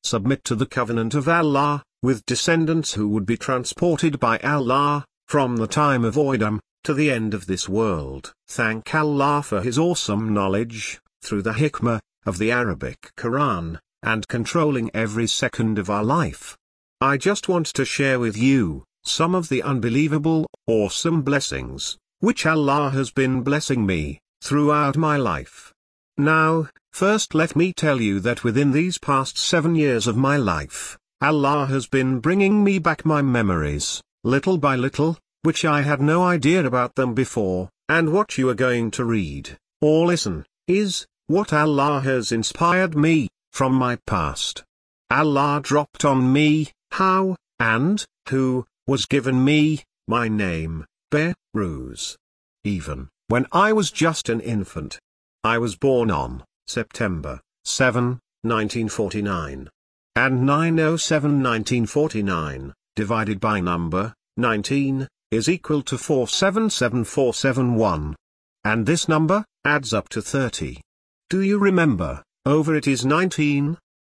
submit to the covenant of Allah, with descendants who would be transported by Allah, from the time of Adam, to the end of this world. Thank Allah for His awesome knowledge, through the hikmah, of the Arabic Quran, and controlling every second of our life. I just want to share with you, some of the unbelievable, awesome blessings, which Allah has been blessing me, throughout my life. Now, first let me tell you that within these past 7 years of my life, Allah has been bringing me back my memories, little by little, which I had no idea about them before, and what you are going to read, or listen, is, what Allah has inspired me, from my past. Allah dropped on me, how, and, who, was given me, my name, Behrooz. Even, when I was just an infant. I was born on, September 7, 1949. And 9/07/1949, divided by number, 19, is equal to 477471. And this number, adds up to 30. Do you remember, over it is 19?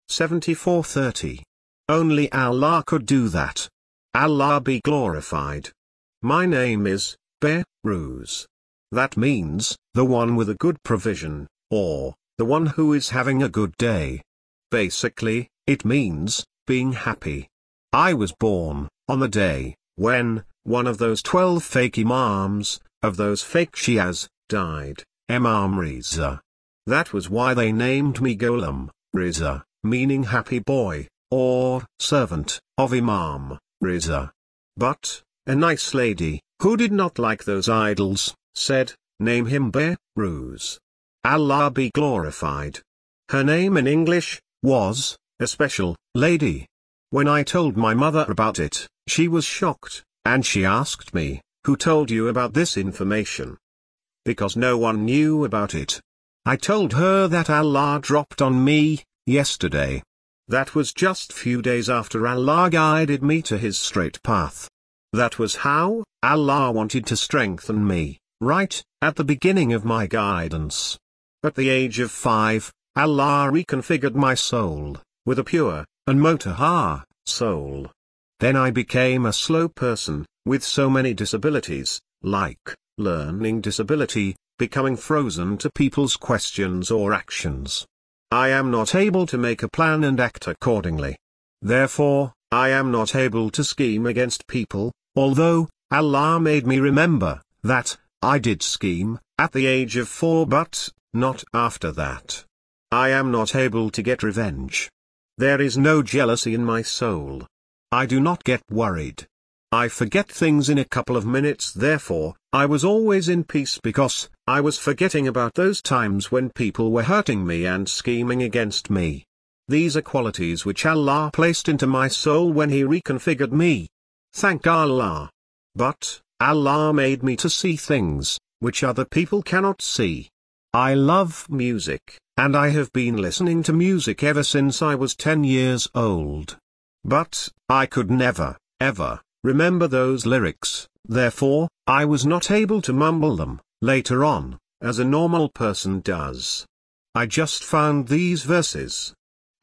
7430. Only Allah could do that. Allah be glorified. My name is, Behrooz. That means, the one with a good provision, or, the one who is having a good day. Basically, it means, being happy. I was born, on the day, when, one of those 12 fake imams, of those fake Shias, died, Imam Riza. That was why they named me Ghulam Riza, meaning happy boy, or, servant, of Imam Riza. But, a nice lady, who did not like those idols, said, name him Behrooz. Allah be glorified. Her name in English, was, a special, lady. When I told my mother about it, she was shocked, and she asked me, who told you about this information? Because no one knew about it. I told her that Allah dropped on me, yesterday. That was just few days after Allah guided me to His straight path. That was how, Allah wanted to strengthen me, right, at the beginning of my guidance. At the age of 5, Allah reconfigured my soul, with a pure, and motahar, soul. Then I became a slow person, with so many disabilities, like, learning disability, becoming frozen to people's questions or actions. I am not able to make a plan and act accordingly. Therefore, I am not able to scheme against people, although, Allah made me remember, that, I did scheme, at the age of 4 but, not after that. I am not able to get revenge. There is no jealousy in my soul. I do not get worried. I forget things in a couple of minutes, therefore, I was always in peace because, I was forgetting about those times when people were hurting me and scheming against me. These are qualities which Allah placed into my soul when He reconfigured me. Thank Allah. But, Allah made me to see things, which other people cannot see. I love music, and I have been listening to music ever since I was 10 years old. But, I could never, ever, remember those lyrics, therefore, I was not able to mumble them, later on, as a normal person does. I just found these verses.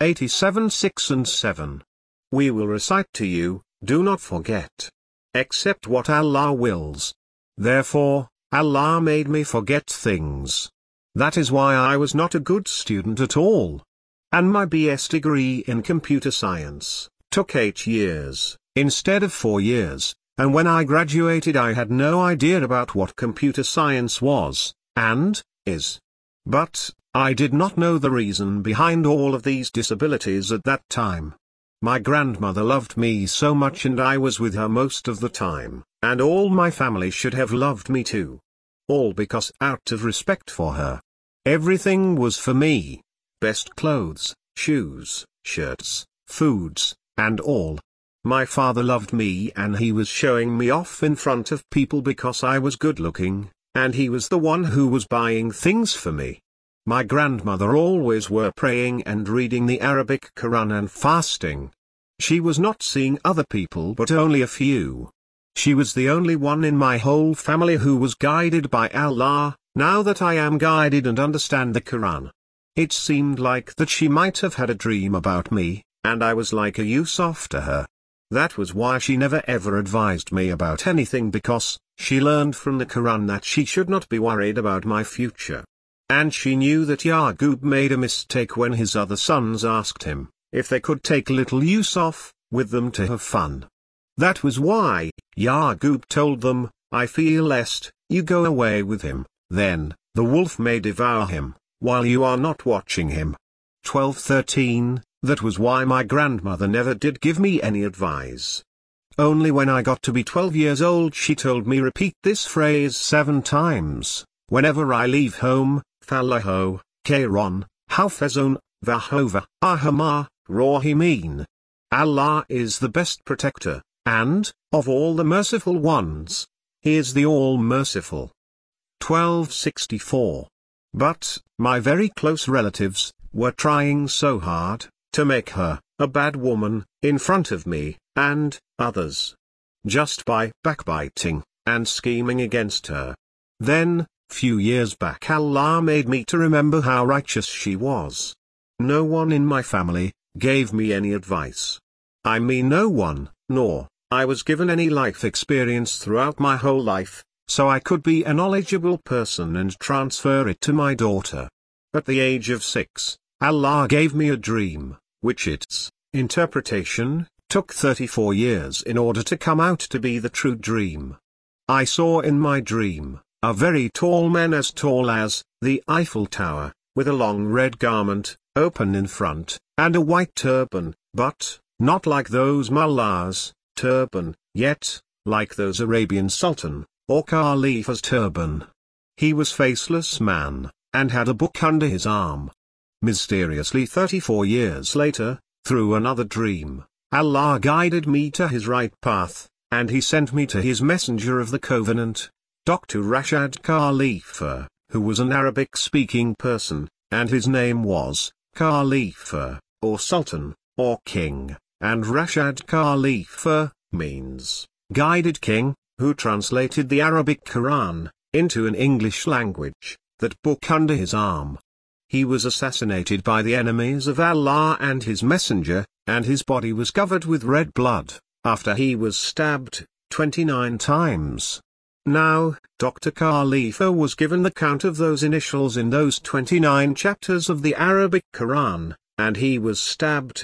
87:6 and 7. We will recite to you, do not forget. Except what Allah wills. Therefore, Allah made me forget things. That is why I was not a good student at all. And my BS degree in computer science took 8 years, instead of 4 years, and when I graduated I had no idea about what computer science was, and, is. But, I did not know the reason behind all of these disabilities at that time. My grandmother loved me so much and I was with her most of the time, and all my family should have loved me too. All because out of respect for her. Everything was for me. Best clothes, shoes, shirts, foods, and all. My father loved me and he was showing me off in front of people because I was good looking, and he was the one who was buying things for me. My grandmother always were praying and reading the Arabic Quran and fasting. She was not seeing other people but only a few. She was the only one in my whole family who was guided by Allah. Now that I am guided and understand the Quran, it seemed like that she might have had a dream about me, and I was like a Yusuf to her. That was why she never ever advised me about anything, because she learned from the Quran that she should not be worried about my future. And she knew that Yaqub made a mistake when his other sons asked him if they could take little Yusuf with them to have fun. That was why Yaqub told them, I feel lest you go away with him, then the wolf may devour him while you are not watching him. 12:13. That was why my grandmother never did give me any advice. Only when I got to be 12 years old she told me repeat this phrase 7 times, whenever I leave home: Fallahu, Kairon, Hafezun, Vahova, Ahama, Rahimin. Allah is the best protector, and, of all the merciful ones, He is the all-merciful. 12:64. But, my very close relatives were trying so hard to make her a bad woman in front of me and others, just by backbiting and scheming against her. Then, few years back, Allah made me to remember how righteous she was. No one in my family gave me any advice. I mean no one, nor I was given any life experience throughout my whole life, so I could be a knowledgeable person and transfer it to my daughter. At the age of 6, Allah gave me a dream, which its interpretation took 34 years in order to come out to be the true dream. I saw in my dream a very tall man as tall as the Eiffel Tower, with a long red garment, open in front, and a white turban, but not like those mullahs' turban, yet like those Arabian sultan or Khalifa's turban. He was faceless man, and had a book under his arm. Mysteriously 34 years later, through another dream, Allah guided me to his right path, and he sent me to his messenger of the covenant, Dr. Rashad Khalifa, who was an Arabic-speaking person, and his name was Khalifa, or Sultan, or King, and Rashad Khalifa means guided king, who translated the Arabic Quran into an English language, that book under his arm. He was assassinated by the enemies of Allah and his messenger, and his body was covered with red blood, after he was stabbed 29 times. Now, Dr. Khalifa was given the count of those initials in those 29 chapters of the Arabic Quran, and he was stabbed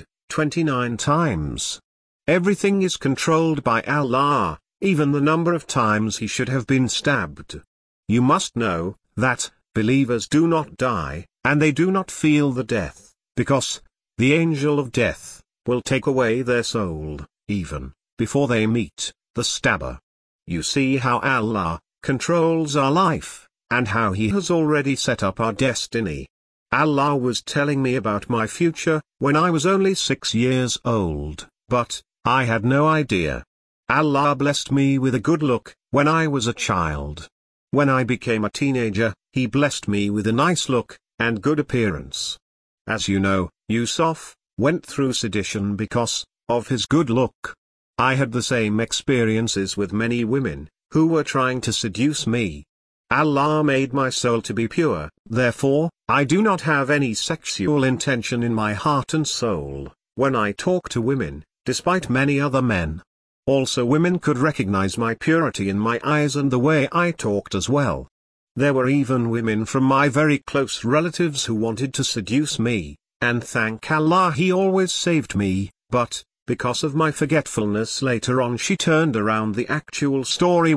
29 times. Everything is controlled by Allah, even the number of times he should have been stabbed. You must know that believers do not die, and they do not feel the death, because the angel of death will take away their soul, even before they meet the stabber. You see how Allah controls our life, and how He has already set up our destiny. Allah was telling me about my future when I was only 6 years old, but I had no idea. Allah blessed me with a good look when I was a child. When I became a teenager, He blessed me with a nice look and good appearance. As you know, Yusuf went through sedition because of his good look. I had the same experiences with many women who were trying to seduce me. Allah made my soul to be pure, therefore, I do not have any sexual intention in my heart and soul when I talk to women, despite many other men. Also, women could recognize my purity in my eyes and the way I talked as well. There were even women from my very close relatives who wanted to seduce me, and thank Allah He always saved me, but because of my forgetfulness later on she turned around the actual story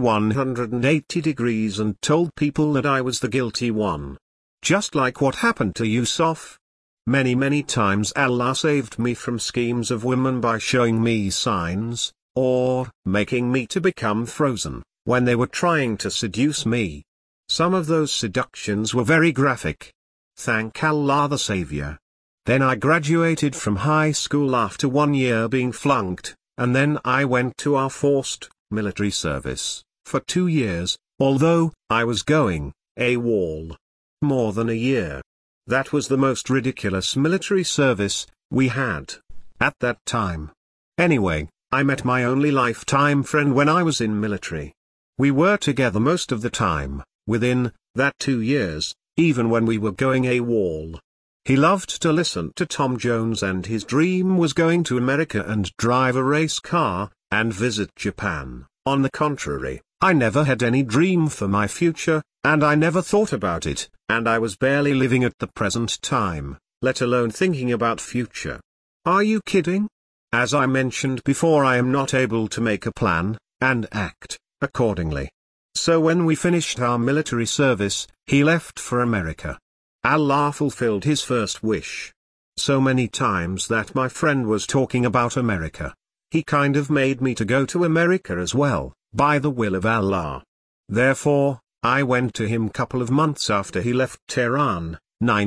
180 degrees and told people that I was the guilty one. Just like what happened to Yusuf. Many times Allah saved me from schemes of women by showing me signs, or making me to become frozen, when they were trying to seduce me. Some of those seductions were very graphic. Thank Allah the Savior. Then I graduated from high school after 1 year being flunked, and then I went to our forced military service for 2 years, although I was going AWOL more than a year. That was the most ridiculous military service we had at that time. Anyway, I met my only lifetime friend when I was in military. We were together most of the time, within that 2 years, even when we were going AWOL. He loved to listen to Tom Jones, and his dream was going to America and drive a race car, and visit Japan. On the contrary, I never had any dream for my future, and I never thought about it, and I was barely living at the present time, let alone thinking about future. Are you kidding? As I mentioned before, I am not able to make a plan, and act accordingly. So when we finished our military service, he left for America. Allah fulfilled his first wish. So many times that my friend was talking about America. He kind of made me to go to America as well, by the will of Allah. Therefore, I went to him couple of months after he left Tehran,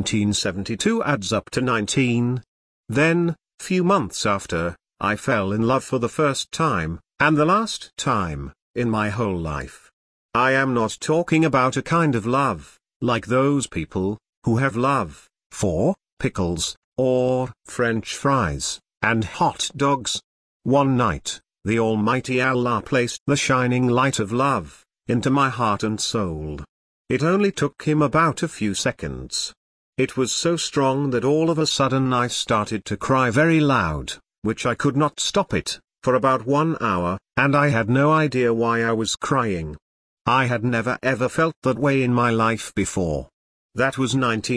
1972 adds up to 19. Then, few months after, I fell in love for the first time, and the last time, in my whole life. I am not talking about a kind of love, like those people, who have love, for, pickles, or, French fries, and hot dogs. One night, the Almighty Allah placed the shining light of love, into my heart and soul. It only took him about a few seconds. It was so strong that all of a sudden I started to cry very loud, which I could not stop it, for about 1 hour, and I had no idea why I was crying. I had never ever felt that way in my life before. That was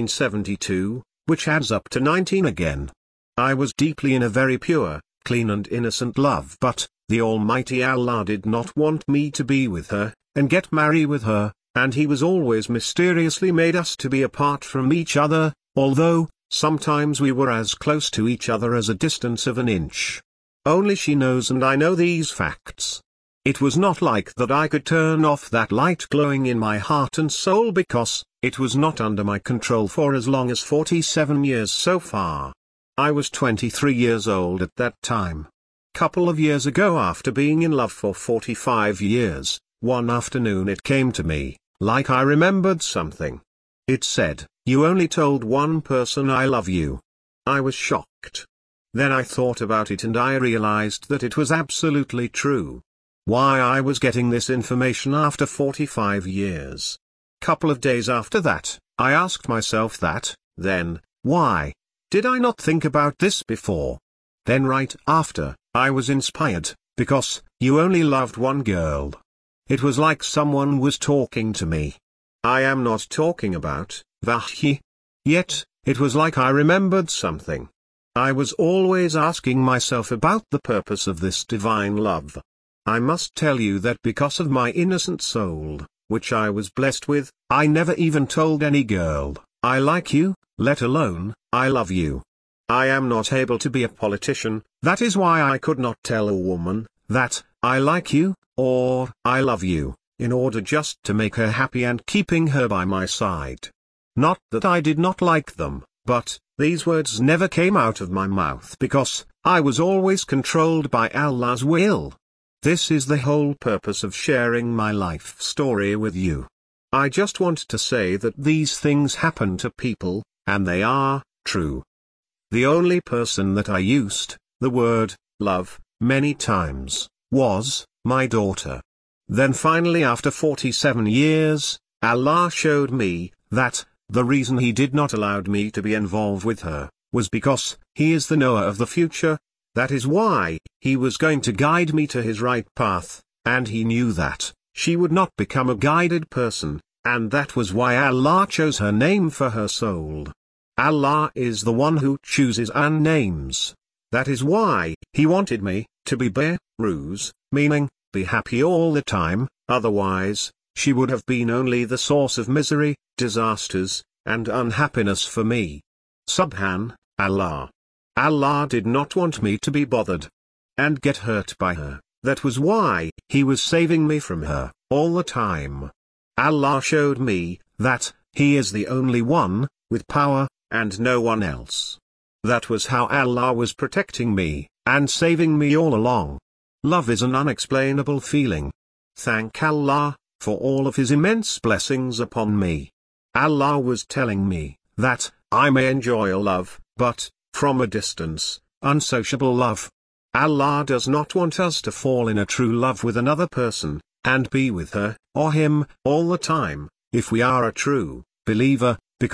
1972, which adds up to 19 again. I was deeply in a very pure, clean and innocent love, but the Almighty Allah did not want me to be with her, and get married with her, and he was always mysteriously made us to be apart from each other, although, sometimes we were as close to each other as a distance of an inch. Only she knows and I know these facts. It was not like that I could turn off that light glowing in my heart and soul, because it was not under my control for as long as 47 years so far. I was 23 years old at that time. Couple of years ago, after being in love for 45 years, one afternoon it came to me, like I remembered something. It said, "You only told one person I love you." I was shocked. Then I thought about it and I realized that it was absolutely true. Why I was getting this information after 45 years. Couple of days after that, I asked myself that, then, why did I not think about this before? Then right after, I was inspired, because you only loved one girl. It was like someone was talking to me. I am not talking about Wahy. Yet, it was like I remembered something. I was always asking myself about the purpose of this divine love. I must tell you that because of my innocent soul, which I was blessed with, I never even told any girl, I like you, let alone, I love you. I am not able to be a politician, that is why I could not tell a woman, that, I like you, or, I love you, in order just to make her happy and keeping her by my side. Not that I did not like them, but, these words never came out of my mouth because, I was always controlled by Allah's will. This is the whole purpose of sharing my life story with you. I just want to say that these things happen to people, and they are true. The only person that I used the word love many times was my daughter. Then finally, after 47 years, Allah showed me that the reason He did not allow me to be involved with her was because He is the knower of the future. That is why He was going to guide me to His right path, and He knew that she would not become a guided person, and that was why Allah chose her name for her soul. Allah is the one who chooses our names. That is why He wanted me to be Behrooz, meaning, be happy all the time, otherwise, she would have been only the source of misery, disasters, and unhappiness for me. Subhan Allah. Allah did not want me to be bothered and get hurt by her. That was why He was saving me from her all the time. Allah showed me that He is the only one with power, and no one else. That was how Allah was protecting me and saving me all along. Love is an unexplainable feeling. Thank Allah for all of His immense blessings upon me. Allah was telling me that I may enjoy love, but from a distance, unsociable love. Allah does not want us to fall in a true love with another person, and be with her, or him, all the time, if we are a true believer, because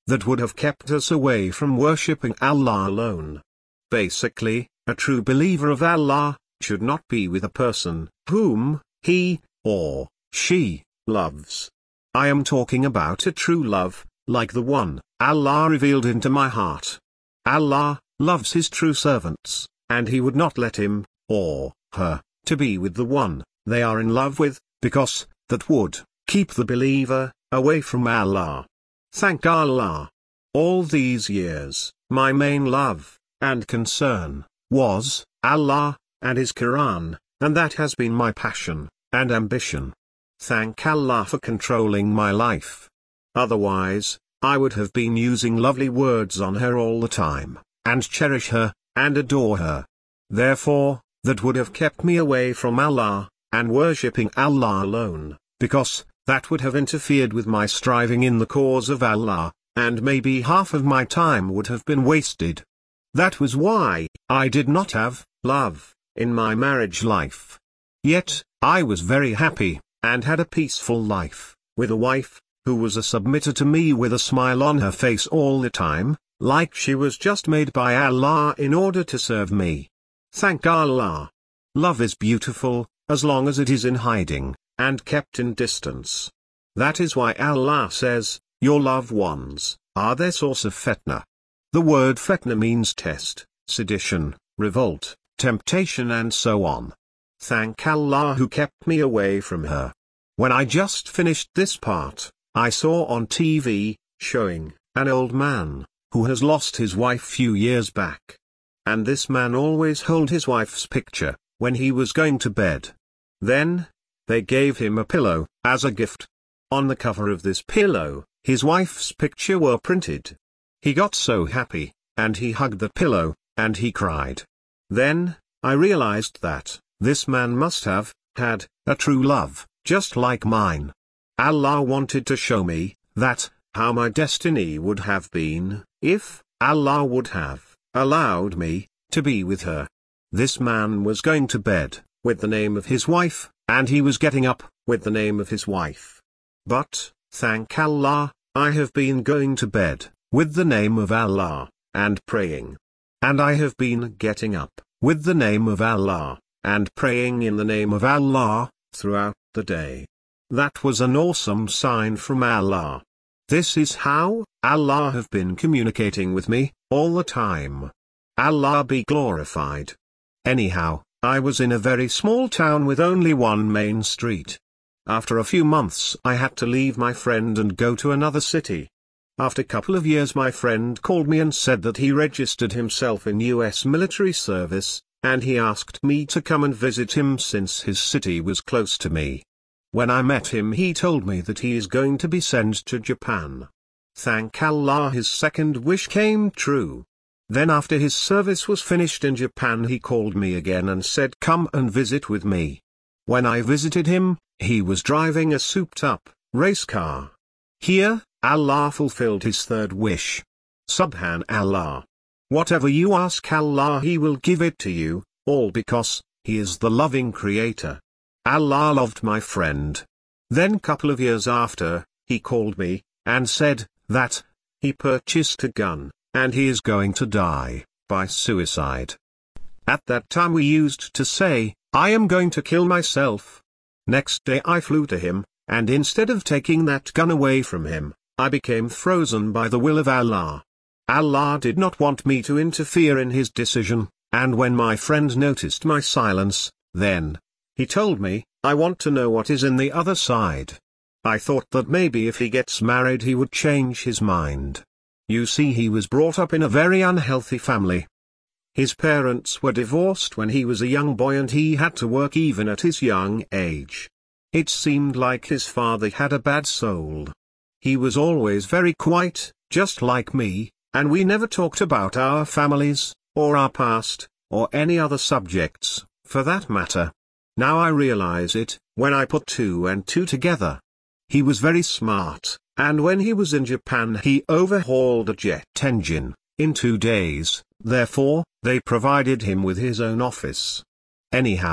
that would have kept us away from worshipping Allah alone. Basically, a true believer of Allah should not be with a person whom he or she loves. I am talking about a true love, like the one Allah revealed into my heart. Allah loves His true servants, and He would not let him or her to be with the one they are in love with, because that would keep the believer away from Allah. Thank Allah. All these years, my main love and concern was Allah and His Quran, and that has been my passion and ambition. Thank Allah for controlling my life. Otherwise, I would have been using lovely words on her all the time, and cherish her, and adore her. Therefore, that would have kept me away from Allah, and worshipping Allah alone, because that would have interfered with my striving in the cause of Allah, and maybe half of my time would have been wasted. That was why I did not have love in my marriage life. Yet, I was very happy, and had a peaceful life, with a wife who was a submitter to me with a smile on her face all the time, like she was just made by Allah in order to serve me. Thank Allah. Love is beautiful, as long as it is in hiding, and kept in distance. That is why Allah says, your loved ones are their source of fitna. The word fitna means test, sedition, revolt, temptation and so on. Thank Allah who kept me away from her. When I just finished this part, I saw on TV, showing an old man who has lost his wife few years back. And this man always held his wife's picture when he was going to bed. Then, they gave him a pillow as a gift. On the cover of this pillow, his wife's picture were printed. He got so happy, and he hugged the pillow, and he cried. Then, I realized that this man must have had a true love, just like mine. Allah wanted to show me that how my destiny would have been if Allah would have allowed me to be with her. This man was going to bed with the name of his wife, and he was getting up with the name of his wife. But, thank Allah, I have been going to bed with the name of Allah, and praying. And I have been getting up with the name of Allah, and praying in the name of Allah, throughout the day. That was an awesome sign from Allah. This is how Allah have been communicating with me all the time. Allah be glorified. Anyhow, I was in a very small town with only one main street. After a few months I had to leave my friend and go to another city. After a couple of years my friend called me and said that he registered himself in US military service, and he asked me to come and visit him since his city was close to me. When I met him he told me that he is going to be sent to Japan. Thank Allah his second wish came true. Then after his service was finished in Japan he called me again and said come and visit with me. When I visited him, he was driving a souped-up race car. Here, Allah fulfilled his third wish. Subhanallah. Whatever you ask Allah He will give it to you, all because He is the loving Creator. Allah loved my friend. Then couple of years after, he called me, and said that he purchased a gun, and he is going to die by suicide. At that time we used to say, I am going to kill myself. Next day I flew to him, and instead of taking that gun away from him, I became frozen by the will of Allah. Allah did not want me to interfere in his decision, and when my friend noticed my silence, then he told me, I want to know what is in the other side. I thought that maybe if he gets married he would change his mind. You see, he was brought up in a very unhealthy family. His parents were divorced when he was a young boy and he had to work even at his young age. It seemed like his father had a bad soul. He was always very quiet, just like me, and we never talked about our families, or our past, or any other subjects, for that matter. Now I realize it, when I put two and two together. He was very smart, and when he was in Japan he overhauled a jet engine in 2 days, therefore, they provided him with his own office. Anyhow,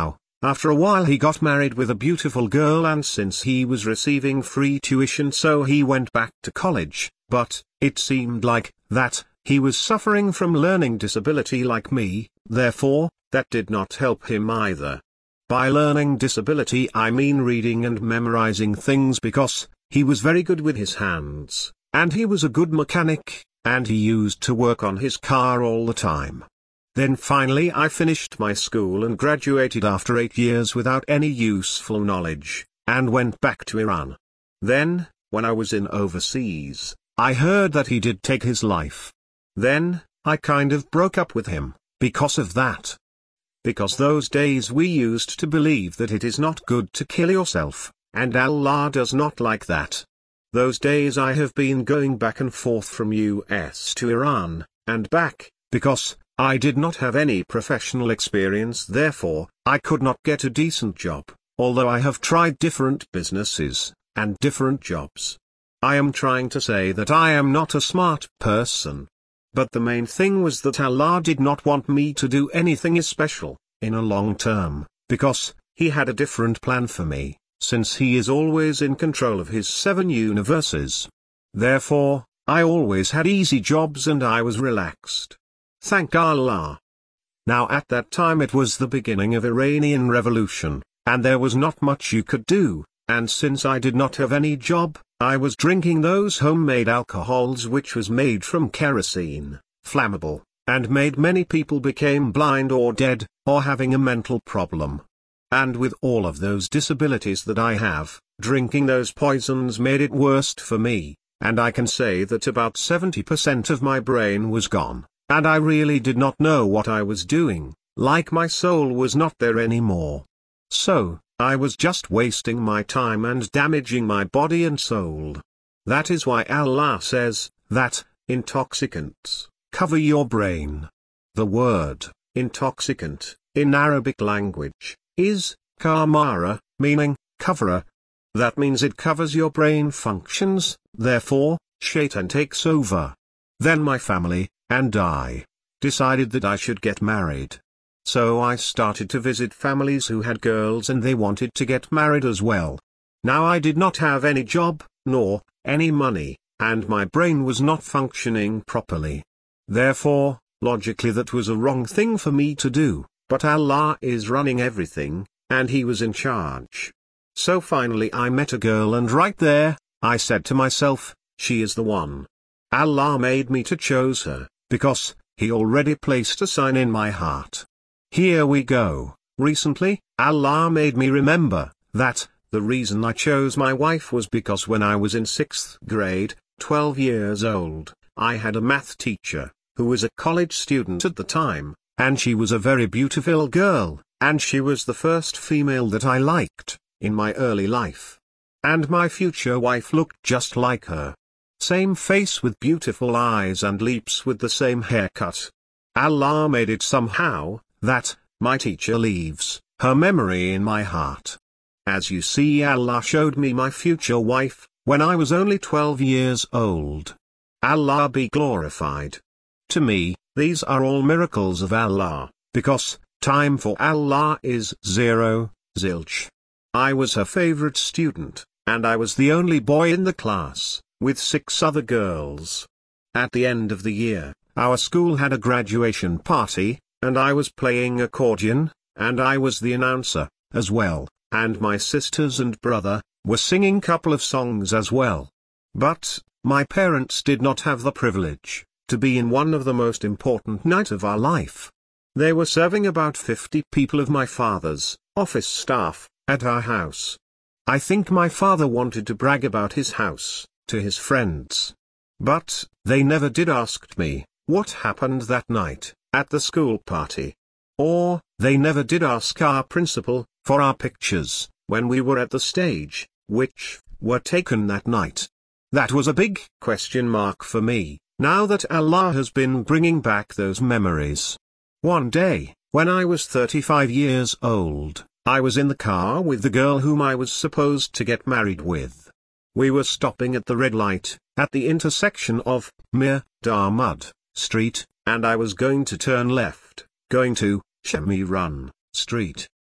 After a while he got married with a beautiful girl, and since he was receiving free tuition, so he went back to college, but, it seemed like, that, he was suffering from learning disability like me, therefore, that did not help him either. By learning disability I mean reading and memorizing things, because, he was very good with his hands, and he was a good mechanic, and he used to work on his car all the time. Then finally I finished my school and graduated after 8 years without any useful knowledge, and went back to Iran. Then, when I was in overseas, I heard that he did take his life. Then, I kind of broke up with him, because of that. Because those days we used to believe that it is not good to kill yourself, and Allah does not like that. Those days I have been going back and forth from US to Iran, and back, because, I did not have any professional experience, therefore, I could not get a decent job, although I have tried different businesses, and different jobs. I am trying to say that I am not a smart person. But the main thing was that Allah did not want me to do anything special, in a long term, because, He had a different plan for me, since He is always in control of His 7 universes. Therefore, I always had easy jobs and I was relaxed. Thank Allah. Now at that time it was the beginning of Iranian Revolution, and there was not much you could do, and since I did not have any job, I was drinking those homemade alcohols which was made from kerosene, flammable, and made many people became blind or dead, or having a mental problem. And with all of those disabilities that I have, drinking those poisons made it worst for me, and I can say that about 70% of my brain was gone. And I really did not know what I was doing, like my soul was not there anymore. So, I was just wasting my time and damaging my body and soul. That is why Allah says, that, intoxicants, cover your brain. The word, intoxicant, in Arabic language, is, kamara, meaning, coverer. That means it covers your brain functions, therefore, Shaitan takes over. Then my family, and I, decided that I should get married. So I started to visit families who had girls and they wanted to get married as well. Now I did not have any job, nor any money, and my brain was not functioning properly. Therefore, logically that was a wrong thing for me to do, but Allah is running everything, and He was in charge. So finally I met a girl, and right there, I said to myself, she is the one. Allah made me to choose her, because, He already placed a sign in my heart. Here we go. Recently, Allah made me remember, that, the reason I chose my wife was because when I was in 6th grade, 12 years old, I had a math teacher, who was a college student at the time, and she was a very beautiful girl, and she was the first female that I liked, in my early life. And my future wife looked just like her. Same face with beautiful eyes and lips with the same haircut. Allah made it somehow, that, my teacher leaves, her memory in my heart. As you see, Allah showed me my future wife, when I was only 12 years old. Allah be glorified. To me, these are all miracles of Allah, because, time for Allah is 0, zilch. I was her favorite student, and I was the only boy in the class, with 6 other girls. At the end of the year, our school had a graduation party, and I was playing accordion, and I was the announcer, as well, and my sisters and brother, were singing couple of songs as well. But, my parents did not have the privilege, to be in one of the most important night of our life. They were serving about 50 people of my father's office staff, at our house. I think my father wanted to brag about his house to his friends. But, they never did ask me, what happened that night, at the school party. Or, they never did ask our principal, for our pictures, when we were at the stage, which, were taken that night. That was a big question mark for me, now that Allah has been bringing back those memories. One day, when I was 35 years old, I was in the car with the girl whom I was supposed to get married with. We were stopping at the red light, at the intersection of Mir Darmud Street, and I was going to turn left, going to Shami Run Street.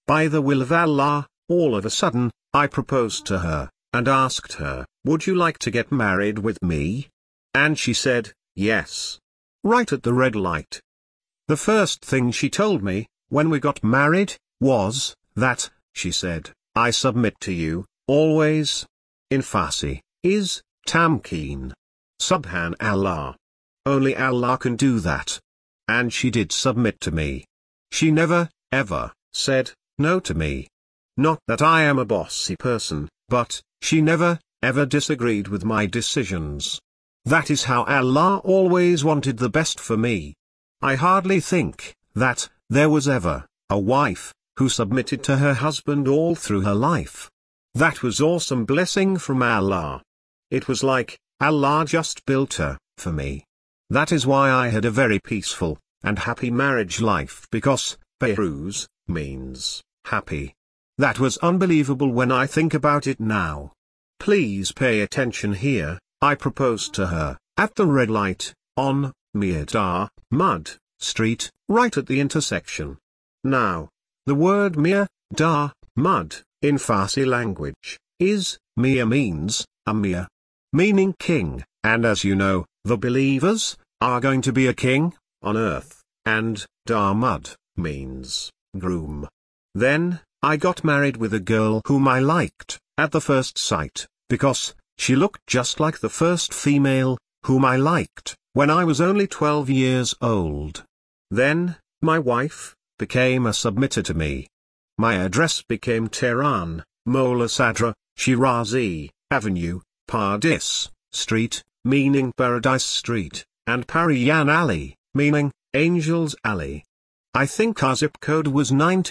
By the will of Allah, all of a sudden, I proposed to her, and asked her, "Would you like to get married with me?" And she said, "Yes." Right at the red light. The first thing she told me, when we got married, was, that, she said, "I submit to you, always." In Farsi, is, Tamkeen. Subhanallah. Only Allah can do that. And she did submit to me. She never, ever, said, no to me. Not that I am a bossy person, but, she never, ever disagreed with my decisions. That is how Allah always wanted the best for me. I hardly think, that, there was ever, a wife, who submitted to her husband all through her life. That was awesome blessing from Allah. It was like, Allah just built her, for me. That is why I had a very peaceful, and happy marriage life, because, Behruz, means, happy. That was unbelievable when I think about it now. Please pay attention here. I proposed to her, at the red light, on, Mirdar, Mud, Street, right at the intersection. Now, the word Mirdar, Mud, in Farsi language, is, Mir means, Amir, meaning king, and as you know, the believers, are going to be a king, on earth, and, Darmud, means, groom. Then, I got married with a girl whom I liked, at the first sight, because, she looked just like the first female, whom I liked, when I was only 12 years old. Then, my wife, became a submitter to me. My address became Tehran, Mola Sadra, Shirazi, Avenue, Pardis, Street, meaning Paradise Street, and Pariyan Alley, meaning, Angels Alley. I think our zip code was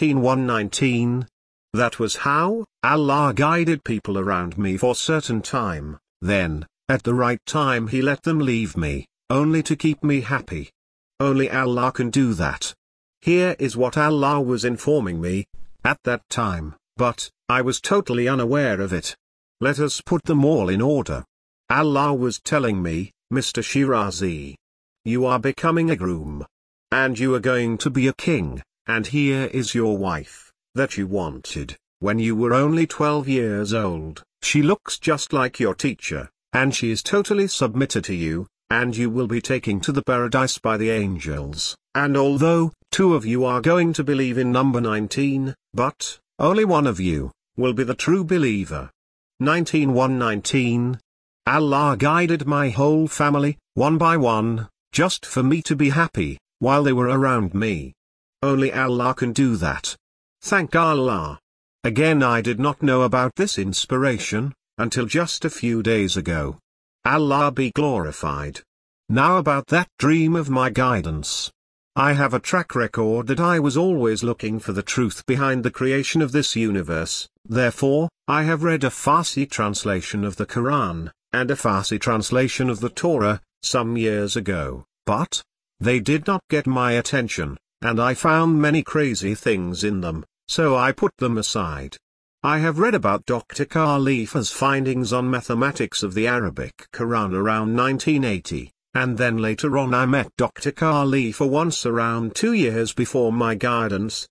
19119. That was how Allah guided people around me for certain time, then, at the right time He let them leave me, only to keep me happy. Only Allah can do that. Here is what Allah was informing me, at that time, but, I was totally unaware of it. Let us put them all in order. Allah was telling me, Mr. Shirazi, you are becoming a groom. And you are going to be a king, and here is your wife, that you wanted, when you were only 12 years old. She looks just like your teacher, and she is totally submitted to you, and you will be taken to the paradise by the angels. And although, 2 of you are going to believe in number 19, but, only 1 of you, will be the true believer. 19:119. Allah guided my whole family, one by one, just for me to be happy, while they were around me. Only Allah can do that. Thank Allah. Again, I did not know about this inspiration, until just a few days ago. Allah be glorified. Now about that dream of my guidance. I have a track record that I was always looking for the truth behind the creation of this universe, therefore, I have read a Farsi translation of the Quran, and a Farsi translation of the Torah, some years ago, but, they did not get my attention, and I found many crazy things in them, so I put them aside. I have read about Dr. Khalifa's findings on mathematics of the Arabic Quran around 1980, and then later on I met Dr. Khalifa once around 2 years before my guidance,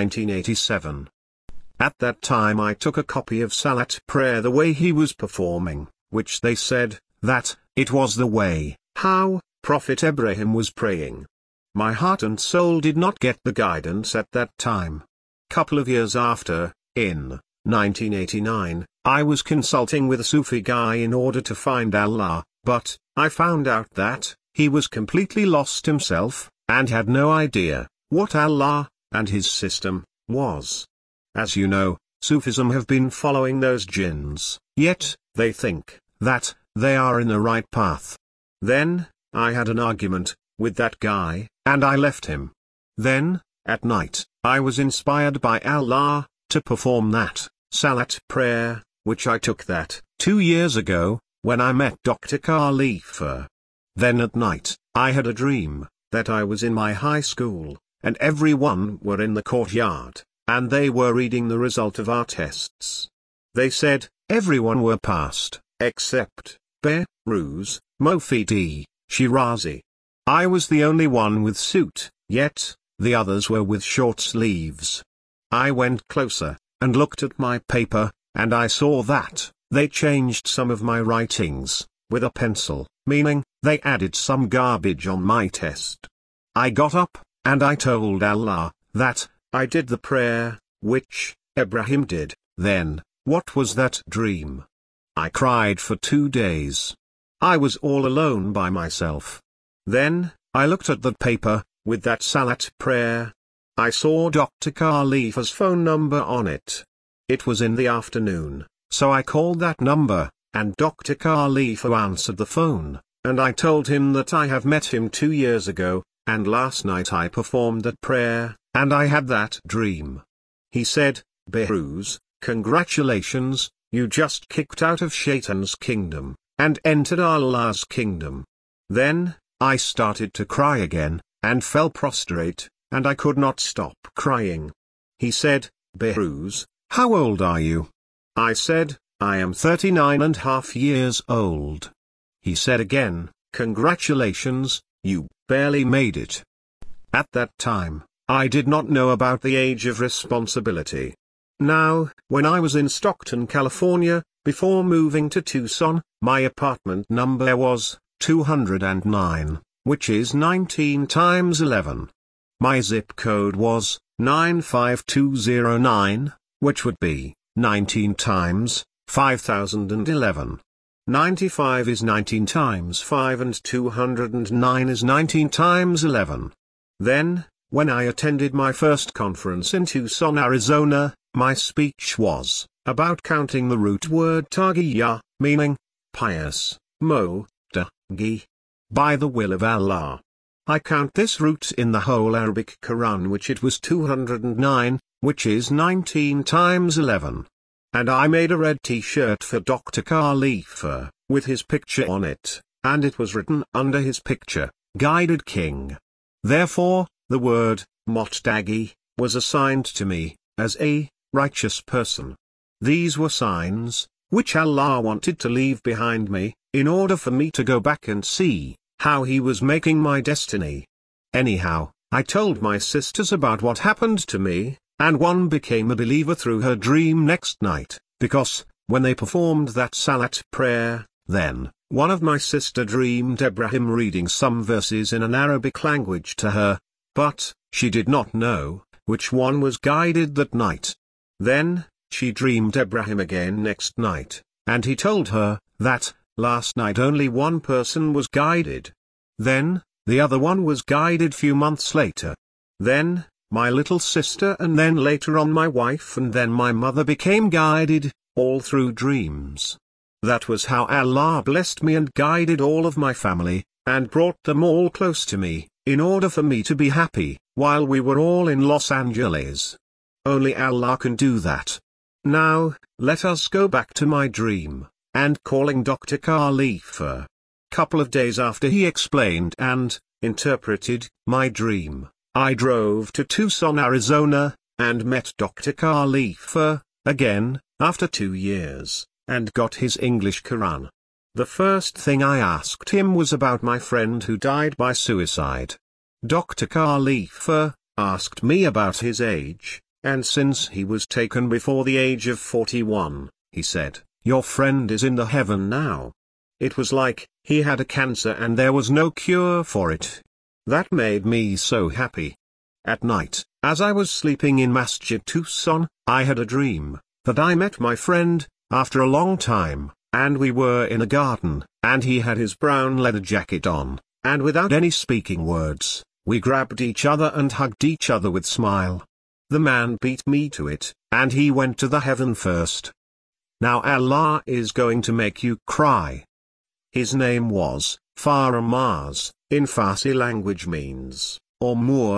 1987. At that time I took a copy of Salat prayer the way he was performing, which they said, that, it was the way, how, Prophet Ibrahim was praying. My heart and soul did not get the guidance at that time. Couple of years after, in 1989, I was consulting with a Sufi guy in order to find Allah, but, I found out that, he was completely lost himself, and had no idea, what Allah, and his system, was. As you know, Sufism have been following those jinns, yet, they think, that, they are in the right path. Then, I had an argument, with that guy, and I left him. Then, at night, I was inspired by Allah, to perform that, Salat prayer, which I took that, 2 years ago, when I met Dr. Khalifa. Then at night, I had a dream, that I was in my high school, and everyone were in the courtyard, and they were reading the result of our tests. They said, everyone were passed, except, Behruz, Mofidi, Shirazi. I was the only one with suit, yet, the others were with short sleeves. I went closer, and looked at my paper, and I saw that they changed some of my writings with a pencil, meaning they added some garbage on my test. I got up, and I told Allah that I did the prayer, which Ibrahim did. Then, what was that dream? I cried for 2 days. I was all alone by myself. Then, I looked at the paper, with that Salat prayer. I saw Dr. Khalifa's phone number on it. It was in the afternoon, so I called that number, and Dr. Khalifa answered the phone, and I told him that I have met him 2 years ago, and last night I performed that prayer, and I had that dream. He said, Behrooz, congratulations, you just kicked out of Shaitan's kingdom, and entered Allah's kingdom. Then, I started to cry again, and fell prostrate, and I could not stop crying. He said, Behrooz, how old are you? I said, I am 39.5 years old. He said again, congratulations, you barely made it. At that time, I did not know about the age of responsibility. Now, when I was in Stockton, California, before moving to Tucson, my apartment number was 209, which is 19 times 11. My zip code was 95209, which would be 19 times 5011. 95 is 19 times 5 and 209 is 19 times 11. Then, when I attended my first conference in Tucson, Arizona, my speech was about counting the root word Taqiyya, meaning pious, Gi, by the will of Allah. I count this root in the whole Arabic Quran, which it was 209, which is 19 times 11. And I made a red t-shirt for Dr. Khalifa, with his picture on it, and it was written under his picture, Guided King. Therefore, the word, Mottagi, was assigned to me, as a righteous person. These were signs, which Allah wanted to leave behind me, in order for me to go back and see how He was making my destiny. Anyhow, I told my sisters about what happened to me, and one became a believer through her dream next night, because, when they performed that Salat prayer, then, one of my sister dreamed Ibrahim reading some verses in an Arabic language to her, but, she did not know which one was guided that night. Then, she dreamed Ibrahim again next night, and he told her that last night only one person was guided. Then, the other one was guided few months later. Then, my little sister, and then later on my wife, and then my mother became guided, all through dreams. That was how Allah blessed me and guided all of my family, and brought them all close to me, in order for me to be happy, while we were all in Los Angeles. Only Allah can do that. Now, let us go back to my dream, and calling Dr. Khalifa. Couple of days after he explained and interpreted my dream, I drove to Tucson, Arizona, and met Dr. Khalifa, again, after 2 years, and got his English Quran. The first thing I asked him was about my friend who died by suicide. Dr. Khalifa asked me about his age, and since he was taken before the age of 41, he said, "Your friend is in the heaven now." It was like, he had a cancer and there was no cure for it. That made me so happy. At night, as I was sleeping in Masjid Tucson, I had a dream that I met my friend, after a long time, and we were in a garden, and he had his brown leather jacket on, and without any speaking words, we grabbed each other and hugged each other with smile. The man beat me to it, and he went to the heaven first. Now Allah is going to make you cry. His name was Faramaz, in Farsi language means, or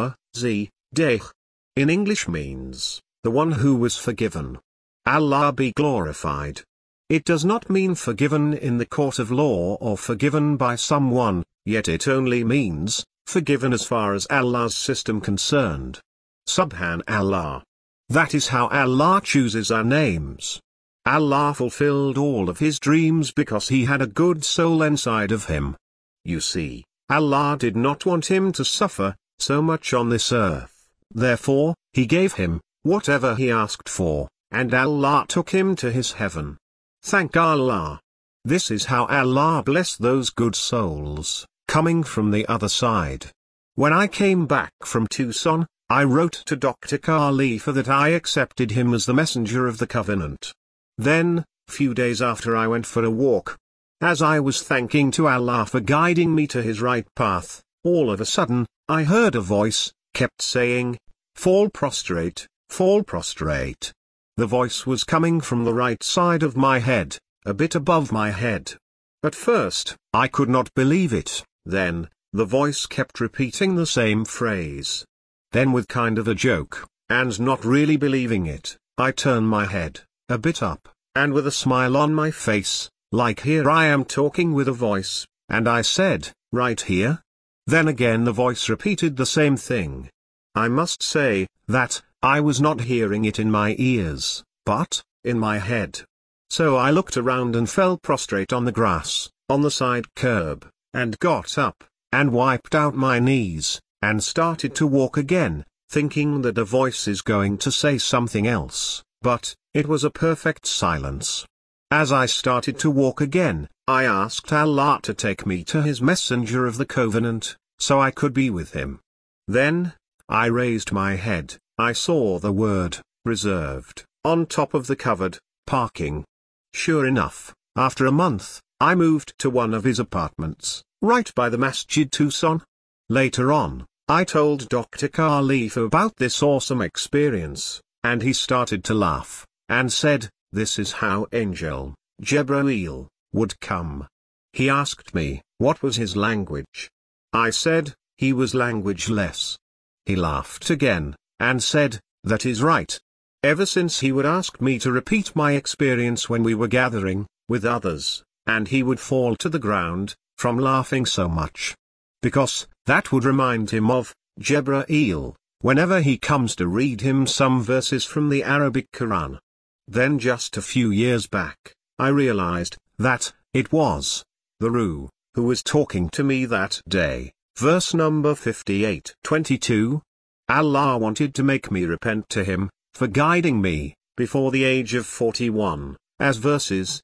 Deh. In English means, the one who was forgiven. Allah be glorified. It does not mean forgiven in the court of law or forgiven by someone, yet it only means, forgiven as far as Allah's system concerned. Subhanallah. That is how Allah chooses our names. Allah fulfilled all of his dreams because he had a good soul inside of him. You see, Allah did not want him to suffer so much on this earth, therefore, he gave him whatever he asked for, and Allah took him to his heaven. Thank Allah. This is how Allah bless those good souls, coming from the other side. When I came back from Tucson, I wrote to Dr. Khalifa that I accepted him as the messenger of the covenant. Then, few days after, I went for a walk. As I was thanking to Allah for guiding me to his right path, all of a sudden, I heard a voice, kept saying, "Fall prostrate, fall prostrate." The voice was coming from the right side of my head, a bit above my head. At first, I could not believe it, then, the voice kept repeating the same phrase. Then with kind of a joke, and not really believing it, I turned my head, a bit up, and with a smile on my face, like here I am talking with a voice, and I said, "Right here?" Then again the voice repeated the same thing. I must say, that, I was not hearing it in my ears, but, in my head. So I looked around and fell prostrate on the grass, on the side curb, and got up, and wiped out my knees, and started to walk again, thinking that a voice is going to say something else, but, it was a perfect silence. As I started to walk again, I asked Allah to take me to his messenger of the covenant, so I could be with him. Then, I raised my head, I saw the word, reserved, on top of the covered, parking. Sure enough, after a month, I moved to one of his apartments, right by the Masjid Tucson. Later on, I told Dr. Khalifa about this awesome experience, and he started to laugh, and said, "This is how Angel, Jibreel, would come." He asked me, what was his language? I said, he was languageless. He laughed again, and said, "That is right." Ever since he would ask me to repeat my experience when we were gathering, with others, and he would fall to the ground, from laughing so much. Because, that would remind him of, Jibreel, whenever he comes to read him some verses from the Arabic Quran. Then just a few years back, I realized, that, it was, the Ruh, who was talking to me that day. Verse number 58:22. Allah wanted to make me repent to him, for guiding me, before the age of 41, as verses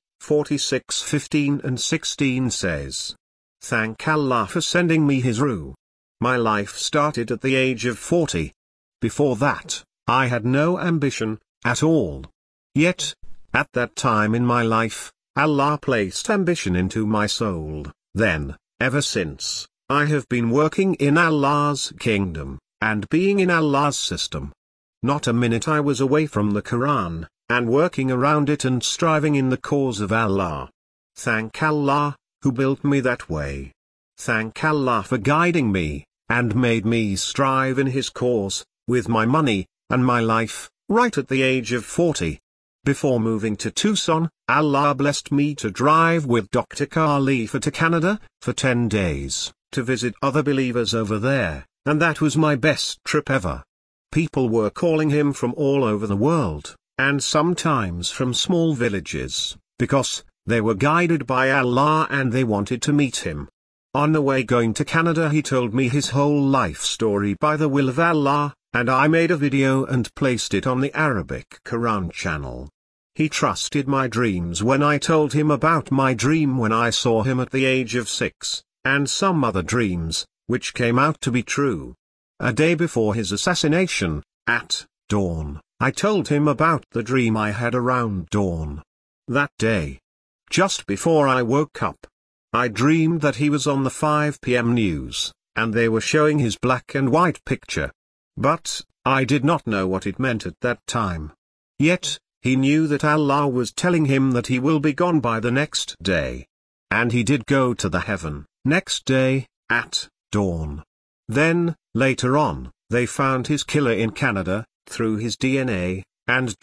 46:15 and 16 says. Thank Allah for sending me his Ruh. My life started at the age of 40. Before that, I had no ambition, at all. Yet, at that time in my life, Allah placed ambition into my soul. Then, ever since, I have been working in Allah's kingdom, and being in Allah's system. Not a minute I was away from the Quran, and working around it and striving in the cause of Allah. Thank Allah, who built me that way. Thank Allah for guiding me, and made me strive in his cause, with my money, and my life, right at the age of 40. Before moving to Tucson, Allah blessed me to drive with Dr. Khalifa to Canada, for 10 days, to visit other believers over there, and that was my best trip ever. People were calling him from all over the world, and sometimes from small villages, because, they were guided by Allah and they wanted to meet him. On the way going to Canada he told me his whole life story by the will of Allah, and I made a video and placed it on the Arabic Quran channel. He trusted my dreams when I told him about my dream when I saw him at the age of 6, and some other dreams, which came out to be true. A day before his assassination, at dawn, I told him about the dream I had around dawn. That day, just before I woke up, I dreamed that he was on the 5 p.m. news, and they were showing his black and white picture. But, I did not know what it meant at that time. Yet, he knew that Allah was telling him that he will be gone by the next day. And he did go to the heaven, next day, at dawn. Then, later on, they found his killer in Canada, through his DNA, and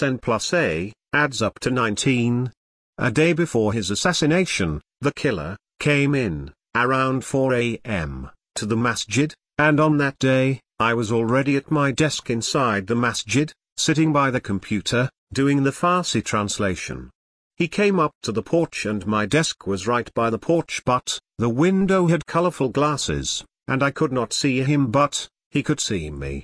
D+N+A, adds up to 19. A day before his assassination, the killer, came in, around 4 a.m., to the masjid, and on that day, I was already at my desk inside the masjid, sitting by the computer, doing the Farsi translation. He came up to the porch and my desk was right by the porch, but, the window had colorful glasses, and I could not see him, but he could see me.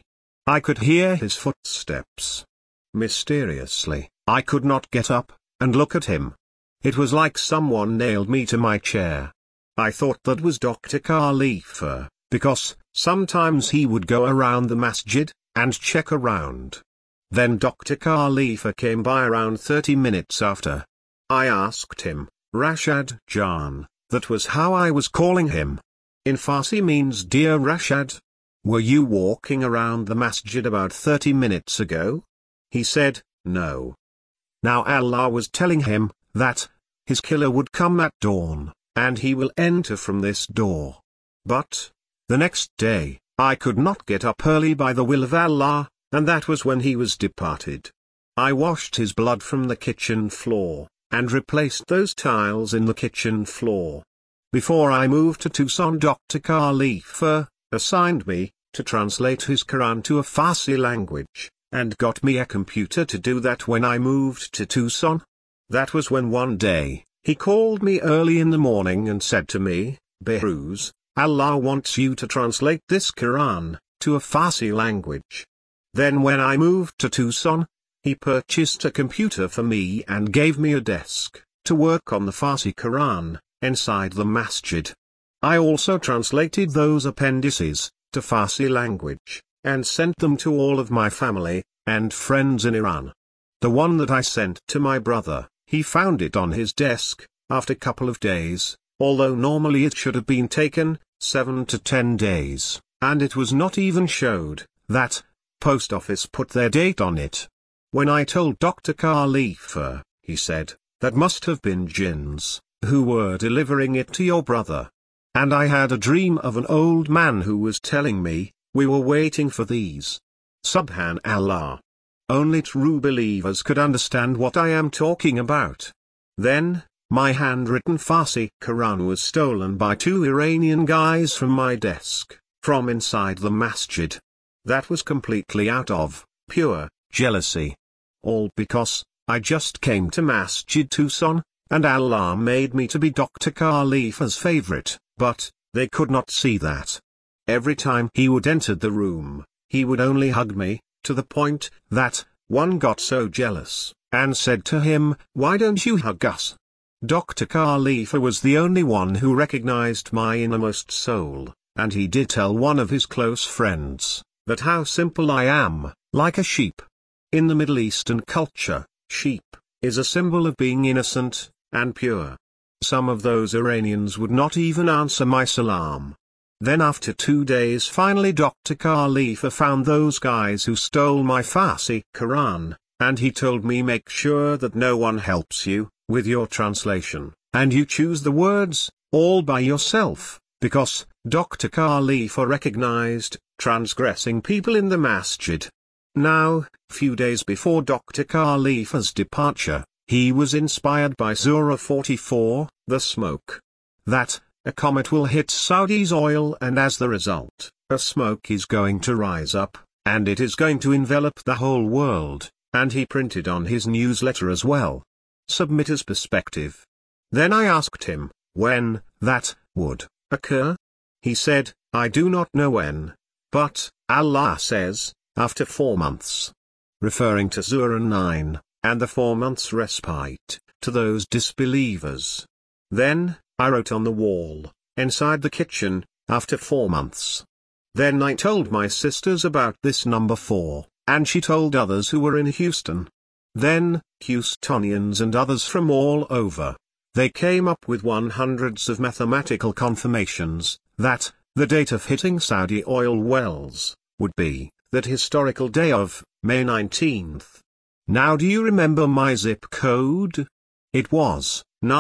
I could hear his footsteps. Mysteriously, I could not get up and look at him. It was like someone nailed me to my chair. I thought that was Dr. Khalifa, because sometimes he would go around the masjid and check around. Then Dr. Khalifa came by around 30 minutes after. I asked him, Rashad Jan, that was how I was calling him. In Farsi means dear Rashad. Were you walking around the masjid about 30 minutes ago? He said, no. Now Allah was telling him that his killer would come at dawn, and he will enter from this door. But the next day, I could not get up early by the will of Allah, and that was when he was departed. I washed his blood from the kitchen floor, and replaced those tiles in the kitchen floor. Before I moved to Tucson, Dr. Khalifa assigned me to translate his Quran to a Farsi language, and got me a computer to do that when I moved to Tucson. That was when one day, he called me early in the morning and said to me, Behruz, Allah wants you to translate this Quran to a Farsi language. Then when I moved to Tucson, he purchased a computer for me and gave me a desk to work on the Farsi Quran inside the masjid. I also translated those appendices to Farsi language and sent them to all of my family and friends in Iran. The one that I sent to my brother, he found it on his desk after a couple of days, although normally it should have been taken 7 to 10 days, and it was not even showed that post office put their date on it. When I told Dr. Khalifa, he said, that must have been jinns who were delivering it to your brother. And I had a dream of an old man who was telling me, we were waiting for these. Subhanallah. Only true believers could understand what I am talking about. Then, my handwritten Farsi Quran was stolen by 2 Iranian guys from my desk, from inside the masjid. That was completely out of pure jealousy. All because I just came to Masjid Tucson, and Allah made me to be Dr. Khalifa's favorite, but they could not see that. Every time he would enter the room, he would only hug me, to the point that one got so jealous, and said to him, why don't you hug us? Dr. Khalifa was the only one who recognized my innermost soul, and he did tell one of his close friends that how simple I am, like a sheep. In the Middle Eastern culture, sheep is a symbol of being innocent and pure. Some of those Iranians would not even answer my salam. Then after 2 days finally Dr. Khalifa found those guys who stole my Farsi Quran, and he told me make sure that no one helps you with your translation, and you choose the words all by yourself, because Dr. Khalifa recognized transgressing people in the masjid. Now, few days before Dr. Khalifa's departure, he was inspired by Surah 44, the smoke. That a comet will hit Saudi's oil, and as the result, a smoke is going to rise up, and it is going to envelop the whole world, and he printed on his newsletter as well. Submitter's perspective. Then I asked him, when that would occur? He said, I do not know when, but Allah says, after 4 months. Referring to Surah 9, and the 4 months respite, to those disbelievers. Then, I wrote on the wall, inside the kitchen, after 4 months. Then I told my sisters about this number 4, and she told others who were in Houston. Then, Houstonians and others from all over. They came up with hundreds of mathematical confirmations, that the date of hitting Saudi oil wells would be that historical day of May 19th. Now do you remember my zip code? It was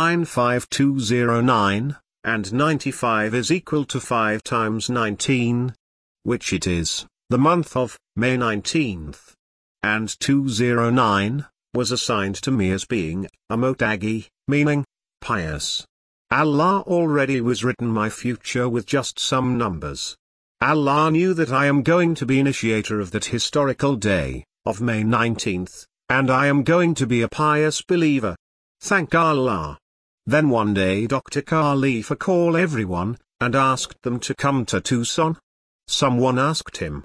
95209, and 95 is equal to 5 times 19, which it is, the month of May 19th. And 209 was assigned to me as being a motagi, meaning pious. Allah already was written my future with just some numbers. Allah knew that I am going to be initiator of that historical day, of May 19th, and I am going to be a pious believer. Thank Allah. Then one day Dr. Khalifa called everyone, and asked them to come to Tucson. Someone asked him,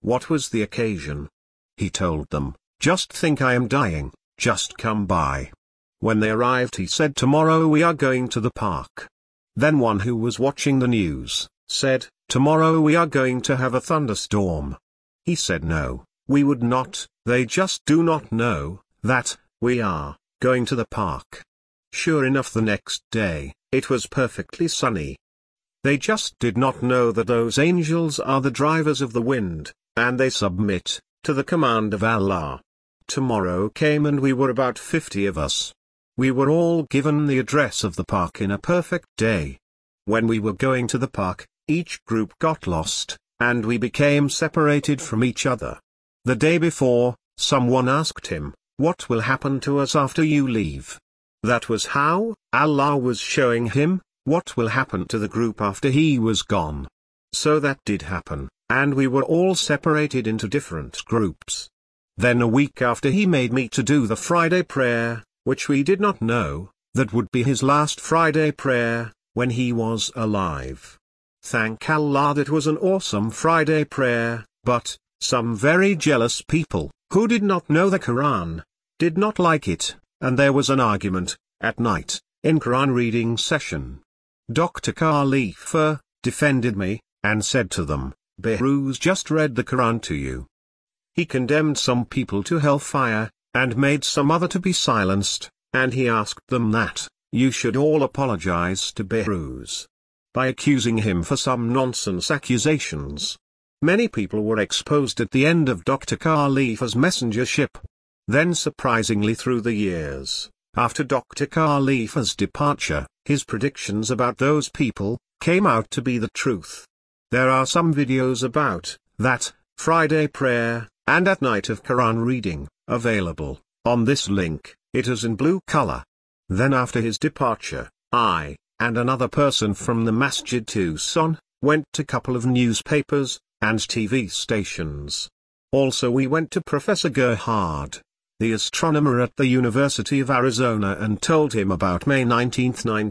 what was the occasion. He told them, "Just think I am dying, just come by." When they arrived he said, "Tomorrow we are going to the park." Then one who was watching the news said, "Tomorrow we are going to have a thunderstorm." He said, "No, we would not, they just do not know that we are going to the park." Sure enough, the next day, it was perfectly sunny. They just did not know that those angels are the drivers of the wind, and they submit to the command of Allah. Tomorrow came and we were about 50 of us. We were all given the address of the park in a perfect day. When we were going to the park, each group got lost, and we became separated from each other. The day before, someone asked him, "What will happen to us after you leave?" That was how Allah was showing him what will happen to the group after he was gone. So that did happen, and we were all separated into different groups. Then a week after he made me to do the Friday prayer, which we did not know that would be his last Friday prayer when he was alive. Thank Allah, that was an awesome Friday prayer, but some very jealous people, who did not know the Quran, did not like it, and there was an argument, at night, in Quran reading session. Dr. Khalifa defended me, and said to them, "Behruz just read the Quran to you." He condemned some people to hellfire, and made some other to be silenced, and he asked them that, "You should all apologize to Behruz," by accusing him for some nonsense accusations. Many people were exposed at the end of Dr. Khalifa's messengership. Then surprisingly, through the years, after Dr. Khalifa's departure, his predictions about those people came out to be the truth. There are some videos about that Friday prayer and at night of Quran reading available on this link. It is in blue color. Then after his departure, I and another person from the Masjid Tucson went to couple of newspapers and TV stations. Also we went to Professor Gerhard, the astronomer at the University of Arizona, and told him about May 19,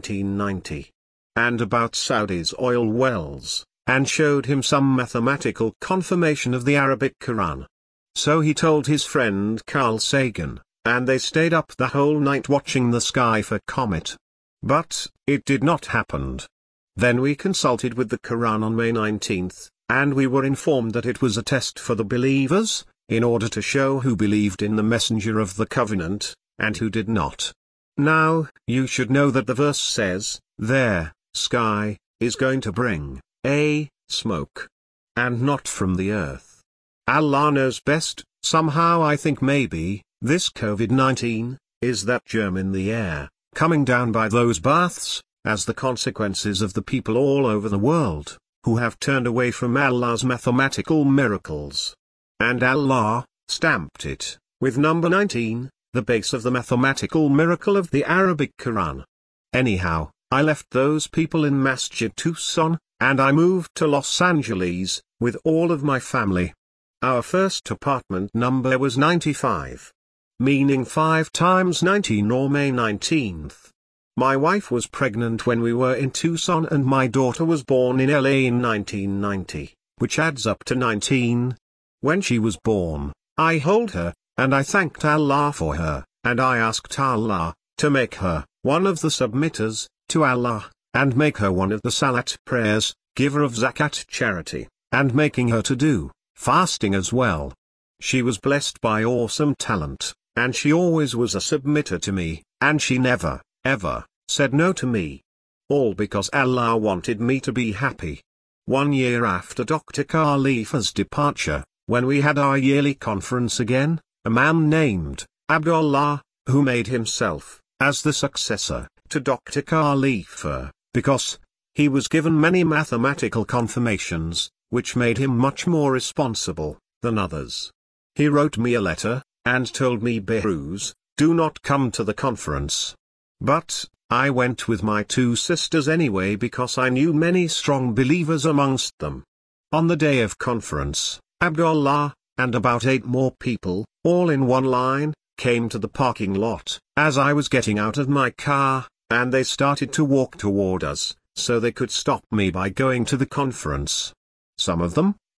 1990, and about Saudi's oil wells, and showed him some mathematical confirmation of the Arabic Quran. So he told his friend Carl Sagan, and they stayed up the whole night watching the sky for comet. But it did not happen. Then we consulted with the Quran on May 19th, and we were informed that it was a test for the believers, in order to show who believed in the Messenger of the Covenant, and who did not. Now, you should know that the verse says, "Their sky is going to bring a smoke, and not from the earth." Allah knows best. Somehow I think maybe this COVID-19 is that germ in the air, coming down by those baths, as the consequences of the people all over the world, who have turned away from Allah's mathematical miracles. And Allah stamped it with number 19, the base of the mathematical miracle of the Arabic Quran. Anyhow, I left those people in Masjid Tucson, and I moved to Los Angeles with all of my family. Our first apartment number was 95. Meaning 5 times 19, or May 19th. My wife was pregnant when we were in Tucson, and my daughter was born in LA in 1990, which adds up to 19. When she was born, I held her, and I thanked Allah for her, and I asked Allah to make her one of the submitters to Allah, and make her one of the Salat prayers, giver of Zakat charity, and making her to do fasting as well. She was blessed by awesome talent, and she always was a submitter to me, and she never, ever, said no to me. All because Allah wanted me to be happy. 1 year after Dr. Khalifa's departure, when we had our yearly conference again, a man named Abdullah, who made himself as the successor to Dr. Khalifa, because he was given many mathematical confirmations, which made him much more responsible than others. He wrote me a letter, and told me, "Behruz, do not come to the conference." But I went with my 2 sisters anyway, because I knew many strong believers amongst them. On the day of conference, Abdullah, and about 8 more people, all in one line, came to the parking lot, as I was getting out of my car, and they started to walk toward us, so they could stop me by going to the conference. Some of them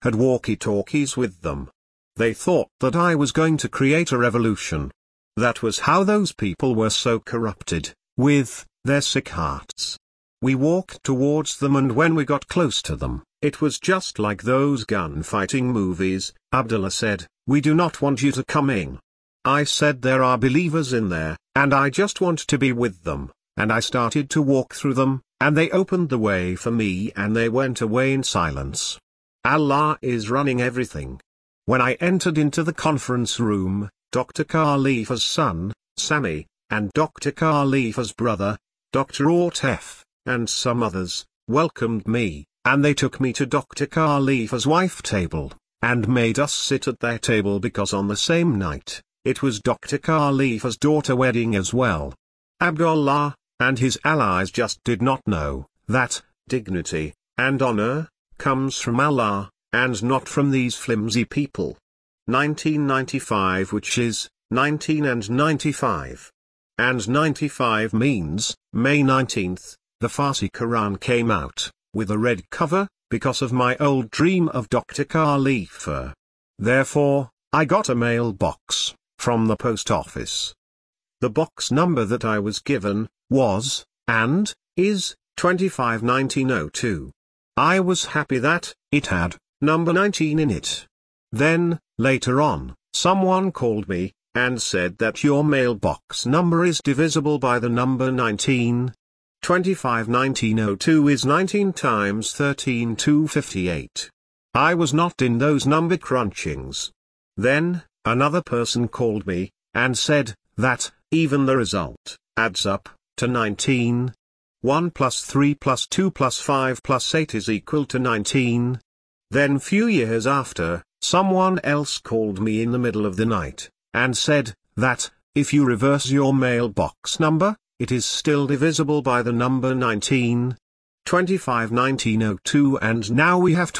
had walkie-talkies with them. They thought that I was going to create a revolution. That was how those people were so corrupted, with their sick hearts. We walked towards them, and when we got close to them, it was just like those gunfighting movies. Abdullah said, "We do not want you to come in." I said, "There are believers in there, and I just want to be with them," and I started to walk through them, and they opened the way for me and they went away in silence. Allah is running everything. When I entered into the conference room, Dr. Khalifa's son, Sami, and Dr. Khalifa's brother, Dr. Autef, and some others, welcomed me, and they took me to Dr. Khalifa's wife table, and made us sit at their table because on the same night, it was Dr. Khalifa's daughter wedding as well. Abdullah, and his allies just did not know, that, dignity, and honor, comes from Allah, and not from these flimsy people. 1995, which is, 19 and 95. And 95 means, May 19th, the Farsi Quran came out, with a red cover, because of my old dream of Dr. Khalifa. Therefore, I got a mailbox, from the post office. The box number that I was given, was, and, is, 251902. I was happy that, it had, number 19 in it. Then, later on, someone called me, and said that your mailbox number is divisible by the number 19. 251902 is 19 times 13 258. I was not in those number crunchings. Then, another person called me, and said, that, even the result, adds up, to 19. 1 plus 3 plus 2 plus 5 plus 8 is equal to 19. Then few years after, someone else called me in the middle of the night, and said, that, if you reverse your mailbox number, it is still divisible by the number 19. 251902, and now we have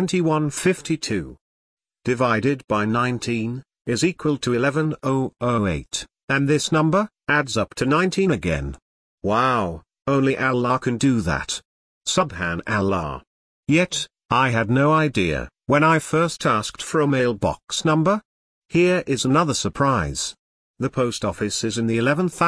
209152. Divided by 19, is equal to 11008, and this number, adds up to 19 again. Wow, only Allah can do that. Subhanallah. Yet, I had no idea, when I first asked for a mailbox number. Here is another surprise. The post office is in the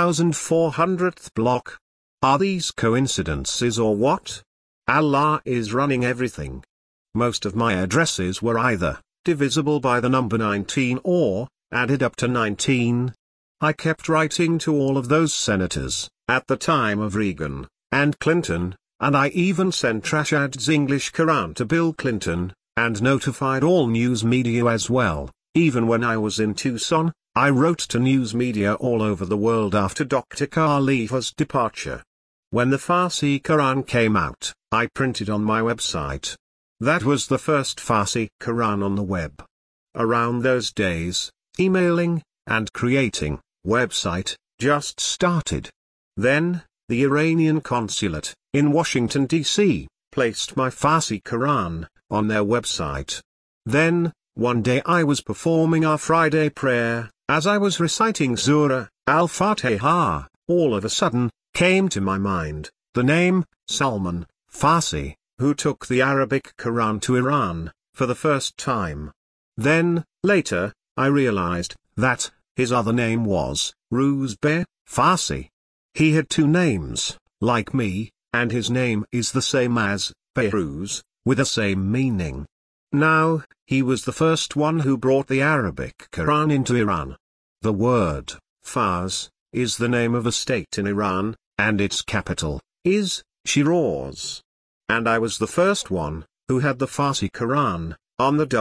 11,400th block. Are these coincidences or what? Allah is running everything. Most of my addresses were either divisible by the number 19 or added up to 19. I kept writing to all of those senators, at the time of Reagan and Clinton, and I even sent Rashad's English Quran to Bill Clinton, and notified all news media as well. Even when I was in Tucson, I wrote to news media all over the world after Dr. Khalifa's departure. When the Farsi Quran came out, I printed on my website. That was the first Farsi Quran on the web. Around those days, emailing, and creating, website, just started. Then, the Iranian consulate, in Washington, D.C., placed my Farsi Quran, on their website. Then, one day I was performing our Friday prayer, as I was reciting Surah Al-Fatiha, all of a sudden, came to my mind, the name, Salman Farsi, who took the Arabic Quran to Iran, for the first time. Then, later, I realized, that, his other name was, Ruzbe Farsi. He had two names, like me, and his name is the same as, Behruz, with the same meaning. Now, he was the first one who brought the Arabic Quran into Iran. The word, Fars, is the name of a state in Iran, and its capital, is, Shiraz. And I was the first one, who had the Farsi Quran, on the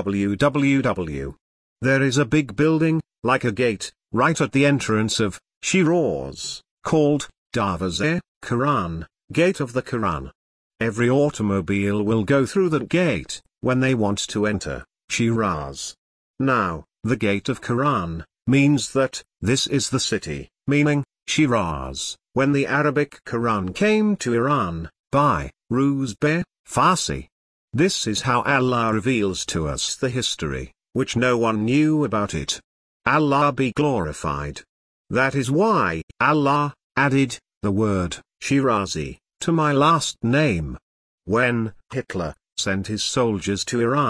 www. There is a big building, like a gate, right at the entrance of, Shiraz, called, Darwaza Quran, Gate of the Quran. Every automobile will go through that gate, when they want to enter, Shiraz. Now, the Gate of Quran, means that, this is the city, meaning, Shiraz, when the Arabic Quran came to Iran, by, Ruzbe, Farsi. This is how Allah reveals to us the history, which no one knew about it. Allah be glorified. That is why, Allah, added, the word, Shirazi, to my last name. When Hitler sent his soldiers to Iran,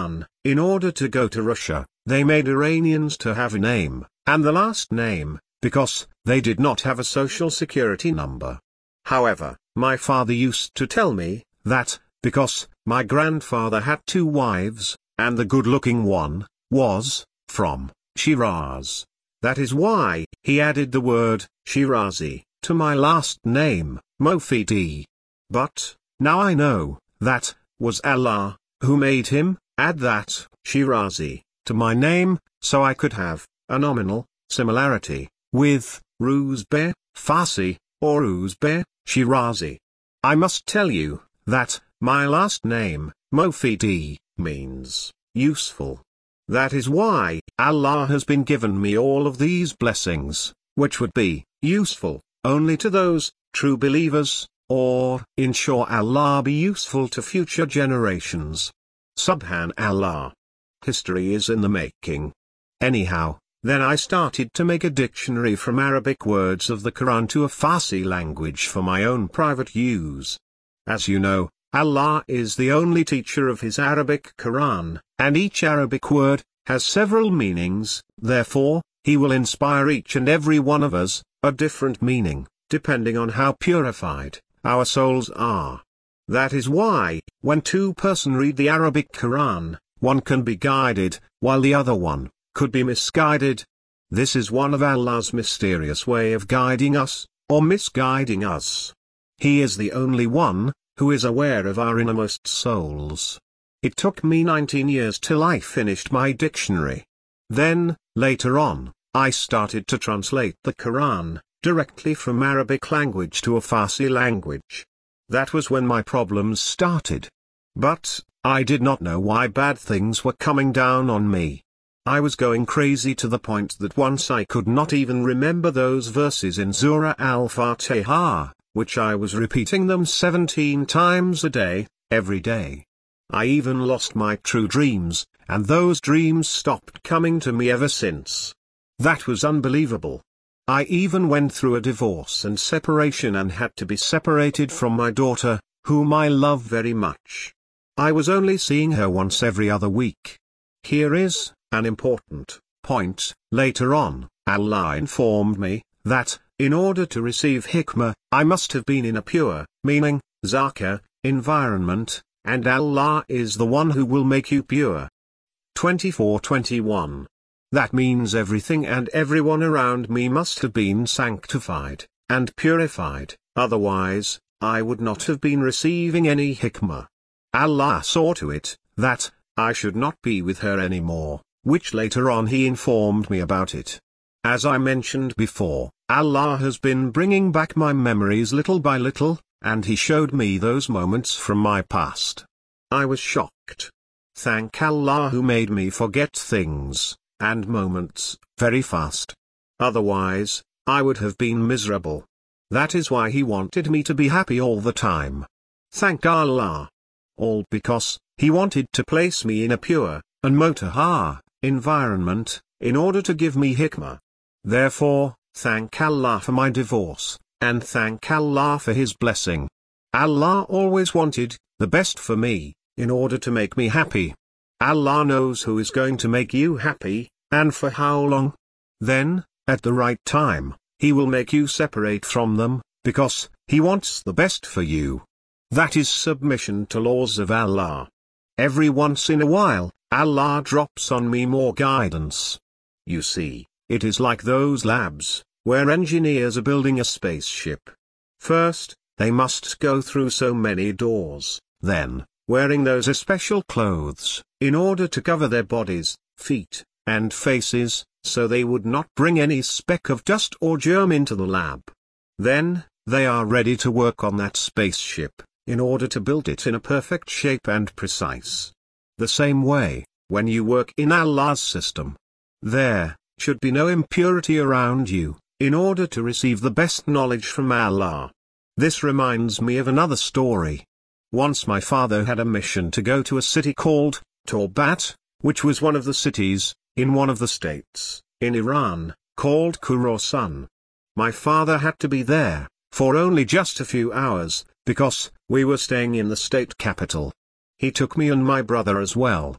in order to go to Russia, they made Iranians to have a name, and the last name, because they did not have a social security number. However, my father used to tell me that, because my grandfather had 2 wives, and the good-looking one was from Shiraz, that is why he added the word Shirazi to my last name, Mofidi. But now I know that was Allah who made him add that Shirazi to my name, so I could have a nominal similarity with Ruzbe, Farsi, or Uzbe, Shirazi. I must tell you that my last name, Mofidi, means useful. That is why Allah has been given me all of these blessings, which would be useful only to those true believers, or ensure Allah be useful to future generations. Subhanallah. History is in the making. Anyhow, then I started to make a dictionary from Arabic words of the Quran to a Farsi language for my own private use. As you know, Allah is the only teacher of his Arabic Quran, and each Arabic word has several meanings, therefore, he will inspire each and every one of us a different meaning, depending on how purified our souls are. That is why, when 2 persons read the Arabic Quran, one can be guided, while the other one could be misguided. This is one of Allah's mysterious way of guiding us, or misguiding us. He is the only one who is aware of our innermost souls. It took me 19 years till I finished my dictionary. Then, later on, I started to translate the Quran directly from Arabic language to a Farsi language. That was when my problems started. But I did not know why bad things were coming down on me. I was going crazy to the point that once I could not even remember those verses in Surah Al-Fatiha, which I was repeating them 17 times a day, every day. I even lost my true dreams, and those dreams stopped coming to me ever since. That was unbelievable. I even went through a divorce and separation and had to be separated from my daughter, whom I love very much. I was only seeing her once every other week. Here is an important point. Later on, Allah informed me that, in order to receive hikmah, I must have been in a pure, meaning, zakah, environment, and Allah is the one who will make you pure. 24:21. That means everything and everyone around me must have been sanctified and purified, otherwise, I would not have been receiving any hikmah. Allah saw to it that I should not be with her anymore, which later on he informed me about it. As I mentioned before, Allah has been bringing back my memories little by little, and he showed me those moments from my past. I was shocked. Thank Allah who made me forget things and moments very fast. Otherwise, I would have been miserable. That is why he wanted me to be happy all the time. Thank Allah. All because he wanted to place me in a pure and mutahhar environment, in order to give me hikmah. Therefore, thank Allah for my divorce, and thank Allah for his blessing. Allah always wanted the best for me, in order to make me happy. Allah knows who is going to make you happy, and for how long. Then, at the right time, he will make you separate from them, because he wants the best for you. That is submission to laws of Allah. Every once in a while, Allah drops on me more guidance. You see, it is like those labs, where engineers are building a spaceship. First, they must go through so many doors, then, wearing those special clothes, in order to cover their bodies, feet, and faces, so they would not bring any speck of dust or germ into the lab. Then, they are ready to work on that spaceship, in order to build it in a perfect shape and precise. The same way, when you work in Allah's system, there should be no impurity around you, in order to receive the best knowledge from Allah. This reminds me of another story. Once my father had a mission to go to a city called Taubat, which was one of the cities in one of the states in Iran, called Khorasan. My father had to be there for only just a few hours, because we were staying in the state capital. He took me and my brother as well.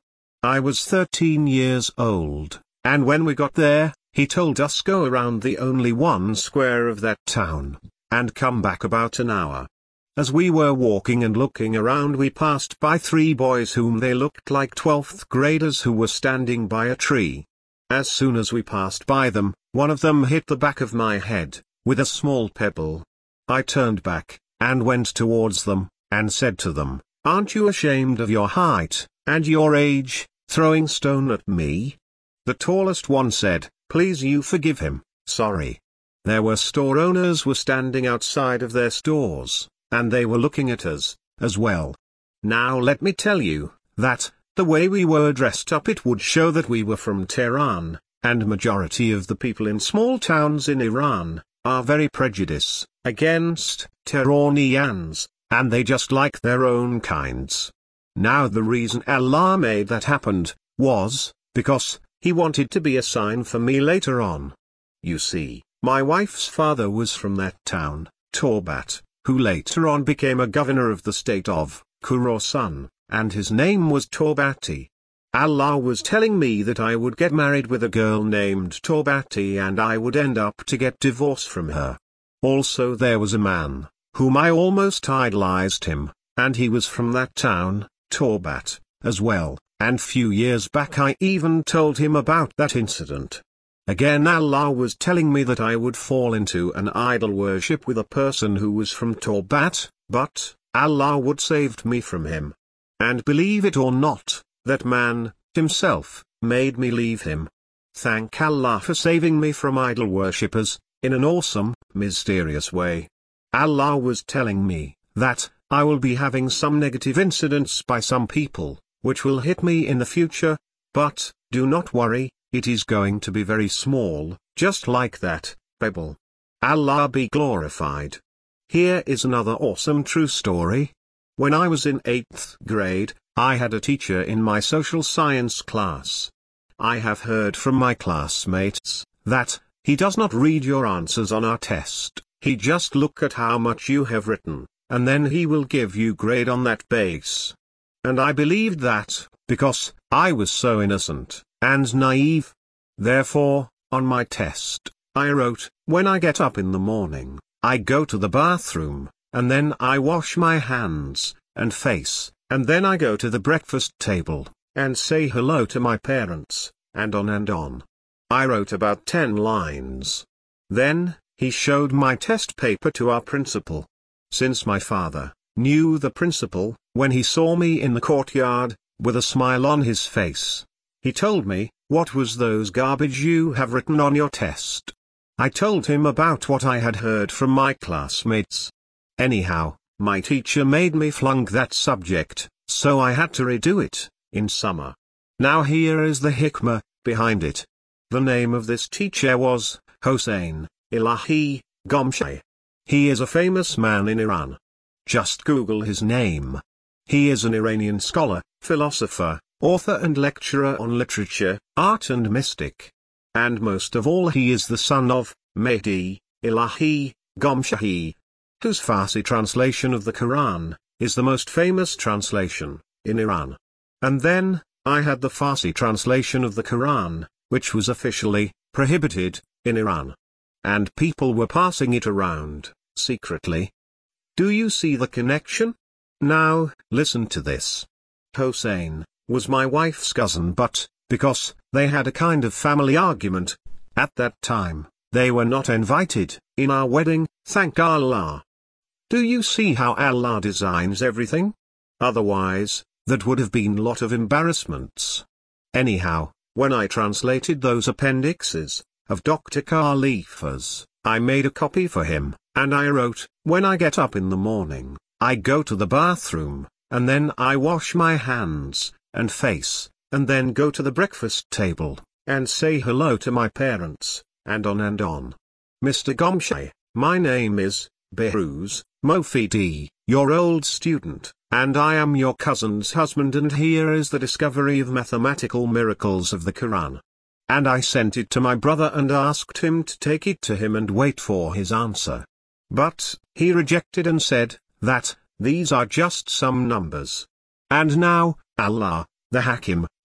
I was 13 years old, and when we got there, he told us go around the only one square of that town, and come back about an hour. As we were walking and looking around, we passed by 3 boys whom they looked like 12th graders who were standing by a tree. As soon as we passed by them, one of them hit the back of my head with a small pebble. I turned back, and went towards them, and said to them, "Aren't you ashamed of your height, and your age, throwing stone at me?" The tallest one said, "Please you forgive him, sorry." There were store owners were standing outside of their stores, and they were looking at us, as well. Now let me tell you, that, the way we were dressed up, it would show that we were from Tehran, and majority of the people in small towns in Iran, are very prejudiced against Tehranians, and they just like their own kinds. Now the reason Allah made that happened, was, because, He wanted to be a sign for me later on. You see, my wife's father was from that town, Torbat, who later on became a governor of the state of Khorasan, and his name was Torbati. Allah was telling me that I would get married with a girl named Torbati and I would end up to get divorce from her. Also there was a man, whom I almost idolized him, and he was from that town, Torbat, as well, and few years back I even told him about that incident. Again Allah was telling me that I would fall into an idol worship with a person who was from Torbat, but, Allah would saved me from him. And believe it or not, that man, himself, made me leave him. Thank Allah for saving me from idol worshippers, in an awesome, mysterious way. Allah was telling me, that, I will be having some negative incidents by some people, which will hit me in the future, but, do not worry, it is going to be very small, just like that, pebble. Allah be glorified. Here is another awesome true story. When I was in 8th grade, I had a teacher in my social science class. I have heard from my classmates, that, he does not read your answers on our test, he just look at how much you have written, and then he will give you grade on that base. And I believed that, because, I was so innocent, and naive. Therefore, on my test, I wrote, when I get up in the morning, I go to the bathroom, and then I wash my hands, and face, and then I go to the breakfast table, and say hello to my parents, and on and on. I wrote about 10 lines. Then, he showed my test paper to our principal. Since my father knew the principal, when he saw me in the courtyard, with a smile on his face, he told me, "What was those garbage you have written on your test?" I told him about what I had heard from my classmates. Anyhow, my teacher made me flunk that subject, so I had to redo it, in summer. Now here is the hikmah behind it. The name of this teacher was Hossein Ilahi Gomshai. He is a famous man in Iran. Just Google his name. He is an Iranian scholar, philosopher, author and lecturer on literature, art and mystic. And most of all he is the son of Mehdi Ilahi Gomshai, whose Farsi translation of the Quran is the most famous translation in Iran. And then, I had the Farsi translation of the Quran, which was officially prohibited in Iran. And people were passing it around, secretly. Do you see the connection? Now, listen to this. Hossein was my wife's cousin, but, because they had a kind of family argument, at that time, they were not invited in our wedding, thank Allah. Do you see how Allah designs everything? Otherwise, that would have been lot of embarrassments. Anyhow, when I translated those appendixes of Dr. Khalifa's, I made a copy for him, and I wrote, when I get up in the morning, I go to the bathroom, and then I wash my hands and face, and then go to the breakfast table, and say hello to my parents, and on and on. Mr. Gomshai, my name is Behrooz Mofidi, your old student, and I am your cousin's husband, and here is the discovery of mathematical miracles of the Quran. And I sent it to my brother and asked him to take it to him and wait for his answer. But, he rejected and said, that, these are just some numbers. And now, Allah, the Hakim,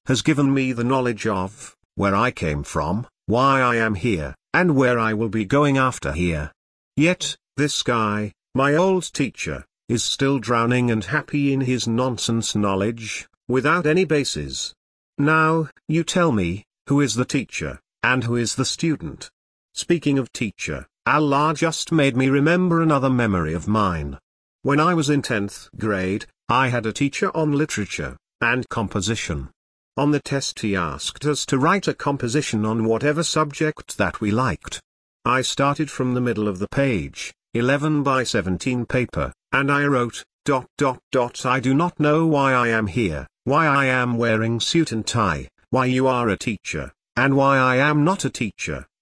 has given me the knowledge of where I came from, why I am here, and where I will be going after here. Yet, this guy, my old teacher, is still drowning and happy in his nonsense knowledge, without any basis. Now, you tell me, who is the teacher, and who is the student? Speaking of teacher, Allah just made me remember another memory of mine. When I was in 10th grade, I had a teacher on literature and composition. On the test he asked us to write a composition on whatever subject that we liked. I started from the middle of the page, 11 by 17 paper, and I wrote, ... I do not know why I am here, why I am wearing suit and tie, why you are a teacher, and why I am not a teacher, and ...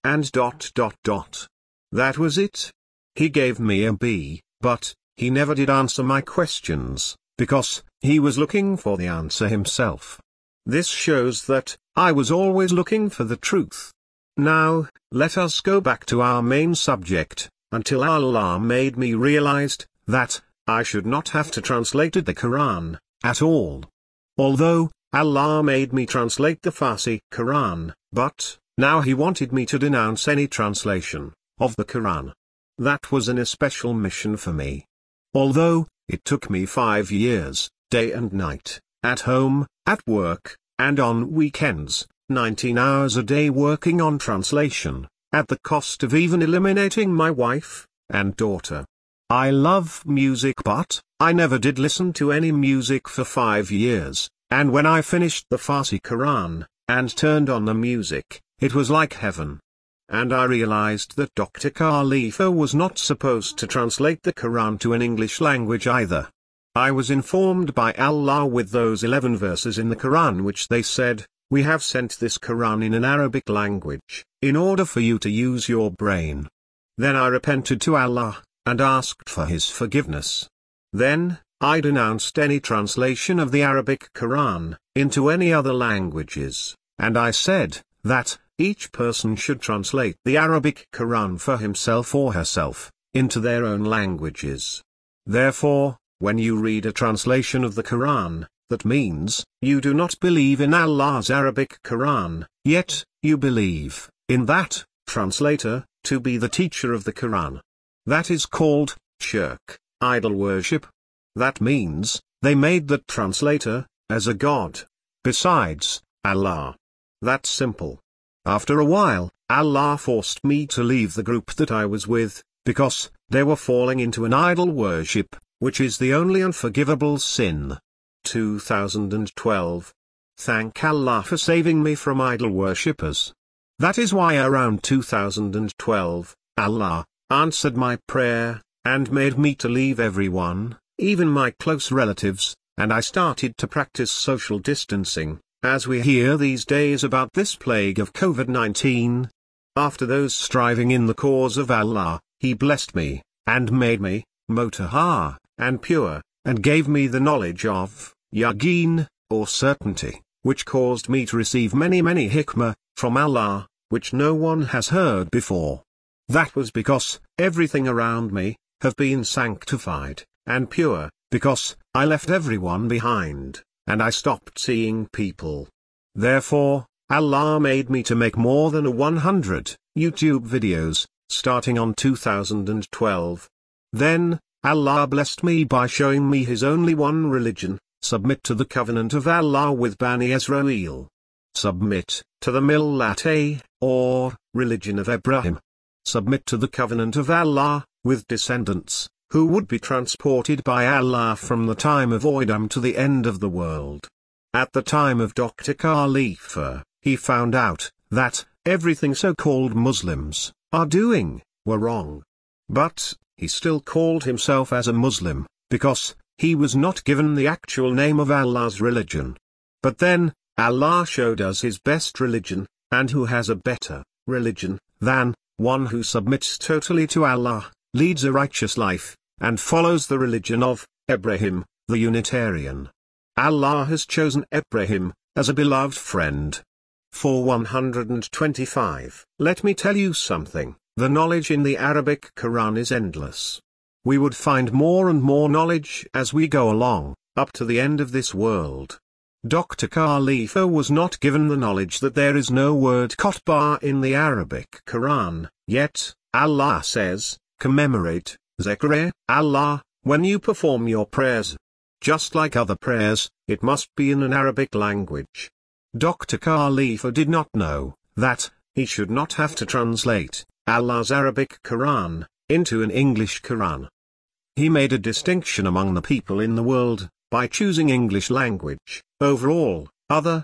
That was it. He gave me a B, but he never did answer my questions, because he was looking for the answer himself. This shows that I was always looking for the truth. Now, let us go back to our main subject, until Allah made me realized that I should not have to translate the Quran at all. Although Allah made me translate the Farsi Quran, but now he wanted me to denounce any translation of the Quran. That was an especial mission for me. Although it took me 5 years, day and night, at home, at work, and on weekends, 19 hours a day working on translation, at the cost of even eliminating my wife and daughter. I love music, but I never did listen to any music for 5 years, and when I finished the Farsi Quran and turned on the music, it was like heaven. And I realized that Dr. Khalifa was not supposed to translate the Quran to an English language either. I was informed by Allah with those 11 verses in the Quran which they said, "We have sent this Quran in an Arabic language, in order for you to use your brain." Then I repented to Allah, and asked for His forgiveness. Then, I denounced any translation of the Arabic Quran into any other languages, and I said that each person should translate the Arabic Quran for himself or herself into their own languages. Therefore, when you read a translation of the Quran, that means you do not believe in Allah's Arabic Quran, yet you believe in that translator to be the teacher of the Quran. That is called shirk, idol worship. That means they made that translator as a god besides Allah. That's simple. After a while, Allah forced me to leave the group that I was with, because they were falling into an idol worship, which is the only unforgivable sin. 2012. Thank Allah for saving me from idol worshippers. That is why around 2012, Allah answered my prayer, and made me to leave everyone, even my close relatives, and I started to practice social distancing, as we hear these days about this plague of COVID-19. After those striving in the cause of Allah, He blessed me, and made me motahar, and pure, and gave me the knowledge of yaqeen, or certainty, which caused me to receive many hikmah from Allah, which no one has heard before. That was because everything around me have been sanctified and pure, because I left everyone behind, and I stopped seeing people. Therefore, Allah made me to make more than 100 YouTube videos, starting on 2012. Then, Allah blessed me by showing me His only one religion: submit to the covenant of Allah with Bani Israel. Submit to the Millat, or religion of Abraham. Submit to the covenant of Allah, with descendants, who would be transported by Allah from the time of Adam to the end of the world. At the time of Dr. Khalifa, he found out that everything so-called Muslims are doing were wrong. But he still called himself as a Muslim, because he was not given the actual name of Allah's religion. But then, Allah showed us His best religion, and who has a better religion than one who submits totally to Allah, leads a righteous life, and follows the religion of Abraham, the Unitarian. Allah has chosen Abraham as a beloved friend. For 125. Let me tell you something, the knowledge in the Arabic Quran is endless. We would find more and more knowledge as we go along, up to the end of this world. Dr. Khalifa was not given the knowledge that there is no word khutbah in the Arabic Quran, yet, Allah says, commemorate, zikr Allah, when you perform your prayers. Just like other prayers, it must be in an Arabic language. Dr. Khalifa did not know that he should not have to translate Allah's Arabic Quran into an English Quran. He made a distinction among the people in the world by choosing English language over all other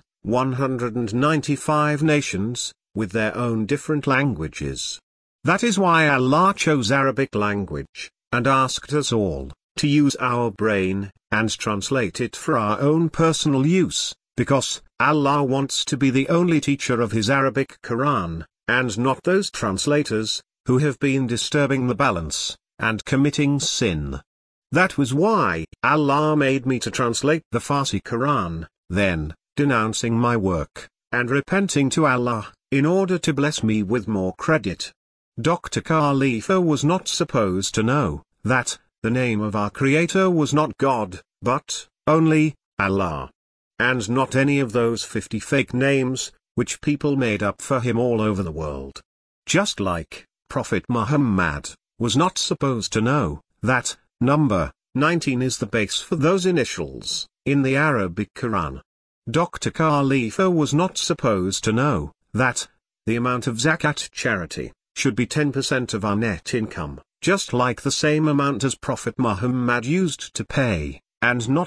195 nations with their own different languages. That is why Allah chose Arabic language and asked us all to use our brain and translate it for our own personal use, because Allah wants to be the only teacher of His Arabic Quran, and not those translators who have been disturbing the balance and committing sin. That was why Allah made me to translate the Farsi Quran, then, denouncing my work, and repenting to Allah, in order to bless me with more credit. Dr. Khalifa was not supposed to know that the name of our Creator was not God, but only Allah. And not any of those 50 fake names, which people made up for him all over the world. Just like Prophet Muhammad was not supposed to know that number 19 is the base for those initials in the Arabic Quran. Dr. Khalifa was not supposed to know that the amount of zakat charity should be 10% of our net income, just like the same amount as Prophet Muhammad used to pay, and not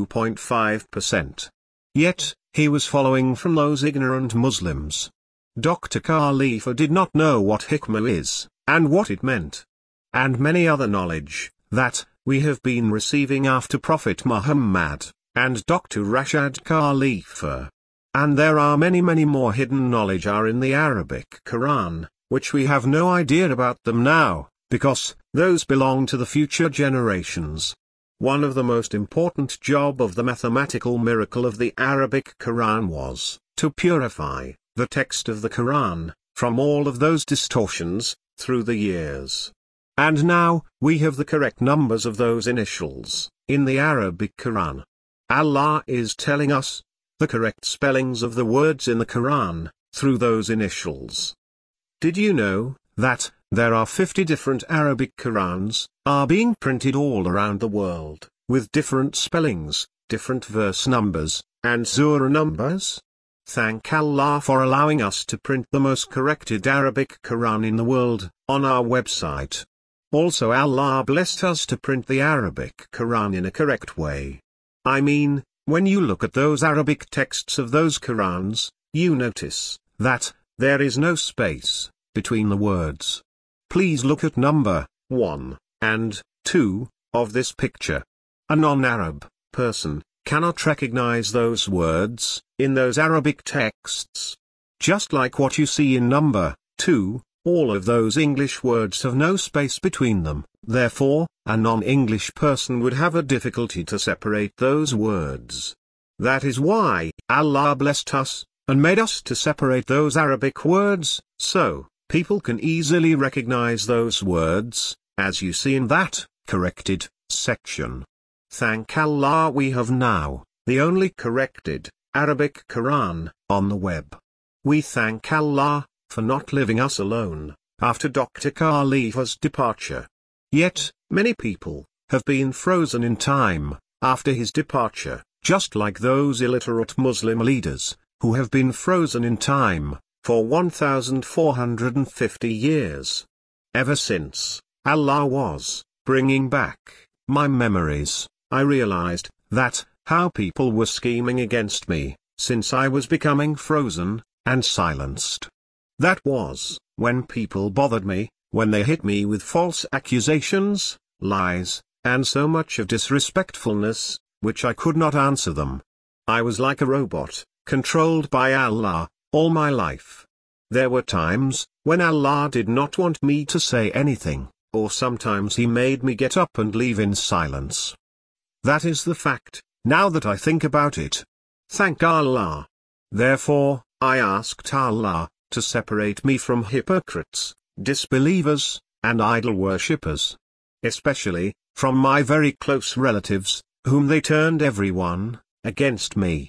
2.5%. Yet, he was following from those ignorant Muslims. Dr. Khalifa did not know what hikmah is, and what it meant. And many other knowledge that we have been receiving after Prophet Muhammad and Dr. Rashad Khalifa. And there are many more hidden knowledge are in the Arabic Quran, which we have no idea about them now, because those belong to the future generations. One of the most important job of the mathematical miracle of the Arabic Quran was to purify the text of the Quran from all of those distortions through the years. And now, we have the correct numbers of those initials in the Arabic Quran. Allah is telling us the correct spellings of the words in the Quran through those initials. Did you know that there are 50 different Arabic Qurans are being printed all around the world, with different spellings, different verse numbers, and surah numbers? Thank Allah for allowing us to print the most corrected Arabic Quran in the world on our website. Also, Allah blessed us to print the Arabic Quran in a correct way. I mean, when you look at those Arabic texts of those Qurans, you notice that there is no space between the words. Please look at number 1 and 2 of this picture. A non-Arab person cannot recognize those words in those Arabic texts. Just like what you see in number 2, all of those English words have no space between them, therefore, a non-English person would have a difficulty to separate those words. That is why Allah blessed us and made us to separate those Arabic words, so people can easily recognize those words, as you see in that corrected section. Thank Allah, we have now the only corrected Arabic Quran on the web. We thank Allah for not leaving us alone after Dr. Khalifa's departure. Yet, many people have been frozen in time after his departure, just like those illiterate Muslim leaders who have been frozen in time for 1450 years. Ever since Allah was bringing back my memories, I realized that how people were scheming against me since I was becoming frozen and silenced. That was when people bothered me, when they hit me with false accusations, lies, and so much of disrespectfulness, which I could not answer them. I was like a robot, controlled by Allah, all my life. There were times when Allah did not want me to say anything, or sometimes He made me get up and leave in silence. That is the fact, now that I think about it. Thank Allah. Therefore, I asked Allah to separate me from hypocrites, disbelievers, and idol worshippers. Especially from my very close relatives, whom they turned everyone against me.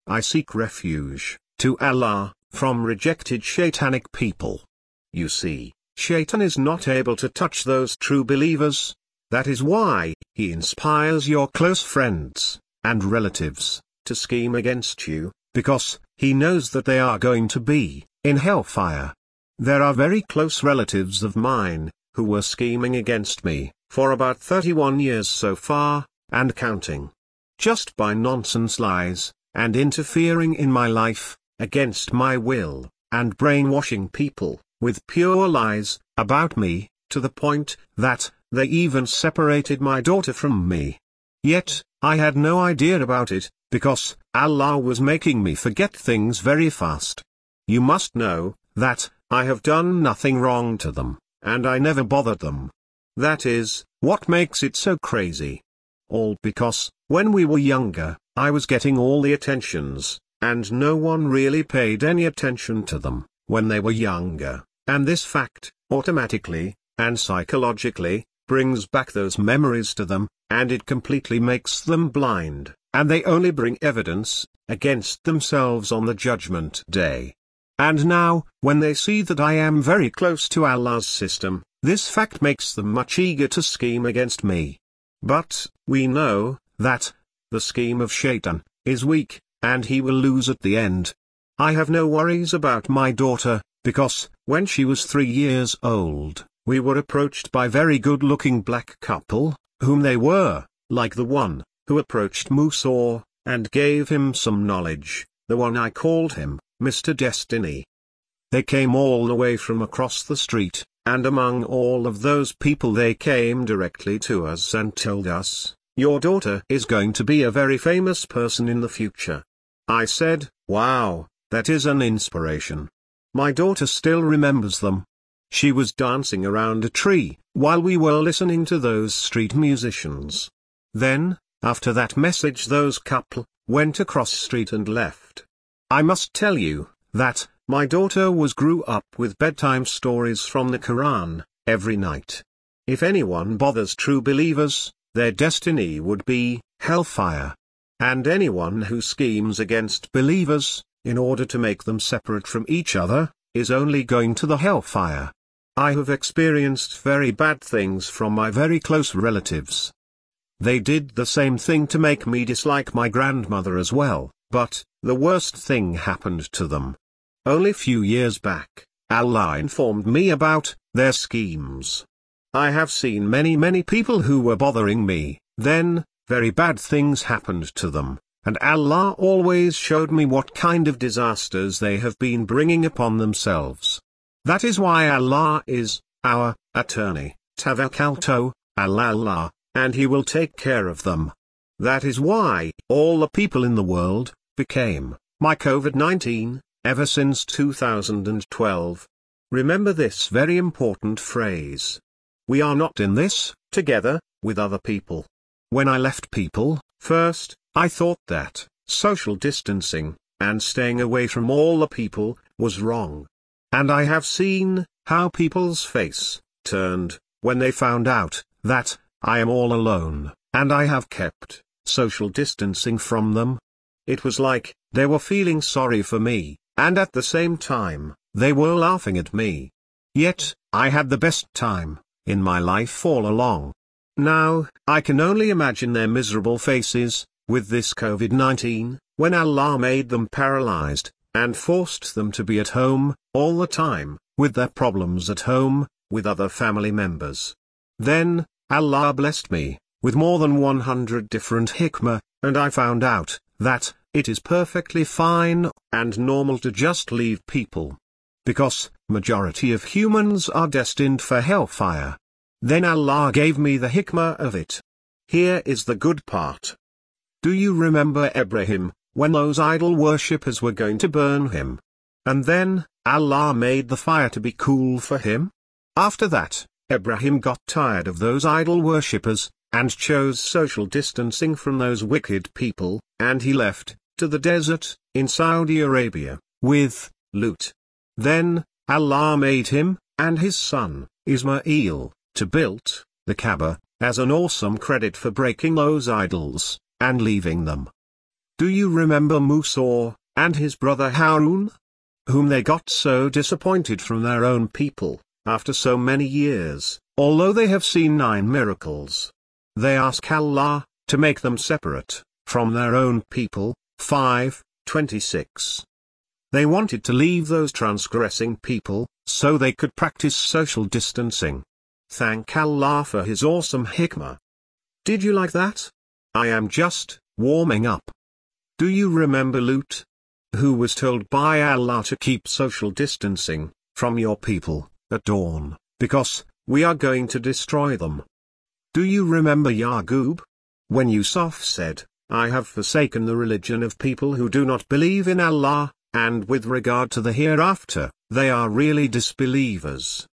I seek refuge, to Allah, from rejected Shaitanic people. You see, Shaitan is not able to touch those true believers. That is why he inspires your close friends and relatives to scheme against you, because he knows that they are going to be in hellfire. There are very close relatives of mine who were scheming against me for about 31 years so far, and counting. Just by nonsense lies, and interfering in my life, against my will, and brainwashing people with pure lies about me, to the point that they even separated my daughter from me. Yet, I had no idea about it, because Allah was making me forget things very fast. You must know that I have done nothing wrong to them, and I never bothered them. That is what makes it so crazy. All because, when we were younger, I was getting all the attentions, and no one really paid any attention to them when they were younger, and this fact, automatically, and psychologically, brings back those memories to them, and it completely makes them blind, and they only bring evidence against themselves on the judgment day. And now, when they see that I am very close to Allah's system, this fact makes them much eager to scheme against me. But, we know that the scheme of Shaitan is weak, and he will lose at the end. I have no worries about my daughter, because, when she was 3 years old, we were approached by very good-looking black couple, whom they were, like the one who approached Musa, and gave him some knowledge, the one I called him Mr. Destiny. They came all the way from across the street, and among all of those people they came directly to us and told us, "Your daughter is going to be a very famous person in the future." I said, "Wow, that is an inspiration." My daughter still remembers them. She was dancing around a tree, while we were listening to those street musicians. Then, after that message, those couple went across street and left. I must tell you that my daughter grew up with bedtime stories from the Quran every night. If anyone bothers true believers, their destiny would be hellfire. And anyone who schemes against believers, in order to make them separate from each other, is only going to the hellfire. I have experienced very bad things from my very close relatives. They did the same thing to make me dislike my grandmother as well, but the worst thing happened to them. Only few years back, Allah informed me about their schemes. I have seen many people who were bothering me, then, very bad things happened to them, and Allah always showed me what kind of disasters they have been bringing upon themselves. That is why Allah is our attorney, Tawakkaltu ala Allah, and He will take care of them. That is why all the people in the world became my COVID-19 ever since 2012. Remember this very important phrase. We are not in this together with other people. When I left people, first, I thought that social distancing and staying away from all the people was wrong. And I have seen how people's face turned when they found out that I am all alone, and I have kept social distancing from them. It was like they were feeling sorry for me, and at the same time, they were laughing at me. Yet, I had the best time in my life all along. Now, I can only imagine their miserable faces with this COVID-19, when Allah made them paralyzed, and forced them to be at home all the time, with their problems at home, with other family members. Then, Allah blessed me with more than 100 different hikmah, and I found out that it is perfectly fine and normal to just leave people. Because majority of humans are destined for hellfire. Then Allah gave me the hikmah of it. Here is the good part. Do you remember Ibrahim, when those idol worshippers were going to burn him? And then, Allah made the fire to be cool for him? After that, Ibrahim got tired of those idol worshippers, and chose social distancing from those wicked people, and he left to the desert, in Saudi Arabia, with Lut. Then, Allah made him, and his son, Ismail, to build the Kaaba, as an awesome credit for breaking those idols, and leaving them. Do you remember Musa and his brother Harun? Whom they got so disappointed from their own people, after so many years, although they have seen 9 miracles. They ask Allah to make them separate from their own people. 5:26. They wanted to leave those transgressing people, so they could practice social distancing. Thank Allah for His awesome hikmah. Did you like that? I am just warming up. Do you remember Lut? Who was told by Allah to keep social distancing from your people at dawn, because we are going to destroy them. Do you remember Yaqub? When Yusuf said, I have forsaken the religion of people who do not believe in Allah, and with regard to the hereafter, they are really disbelievers.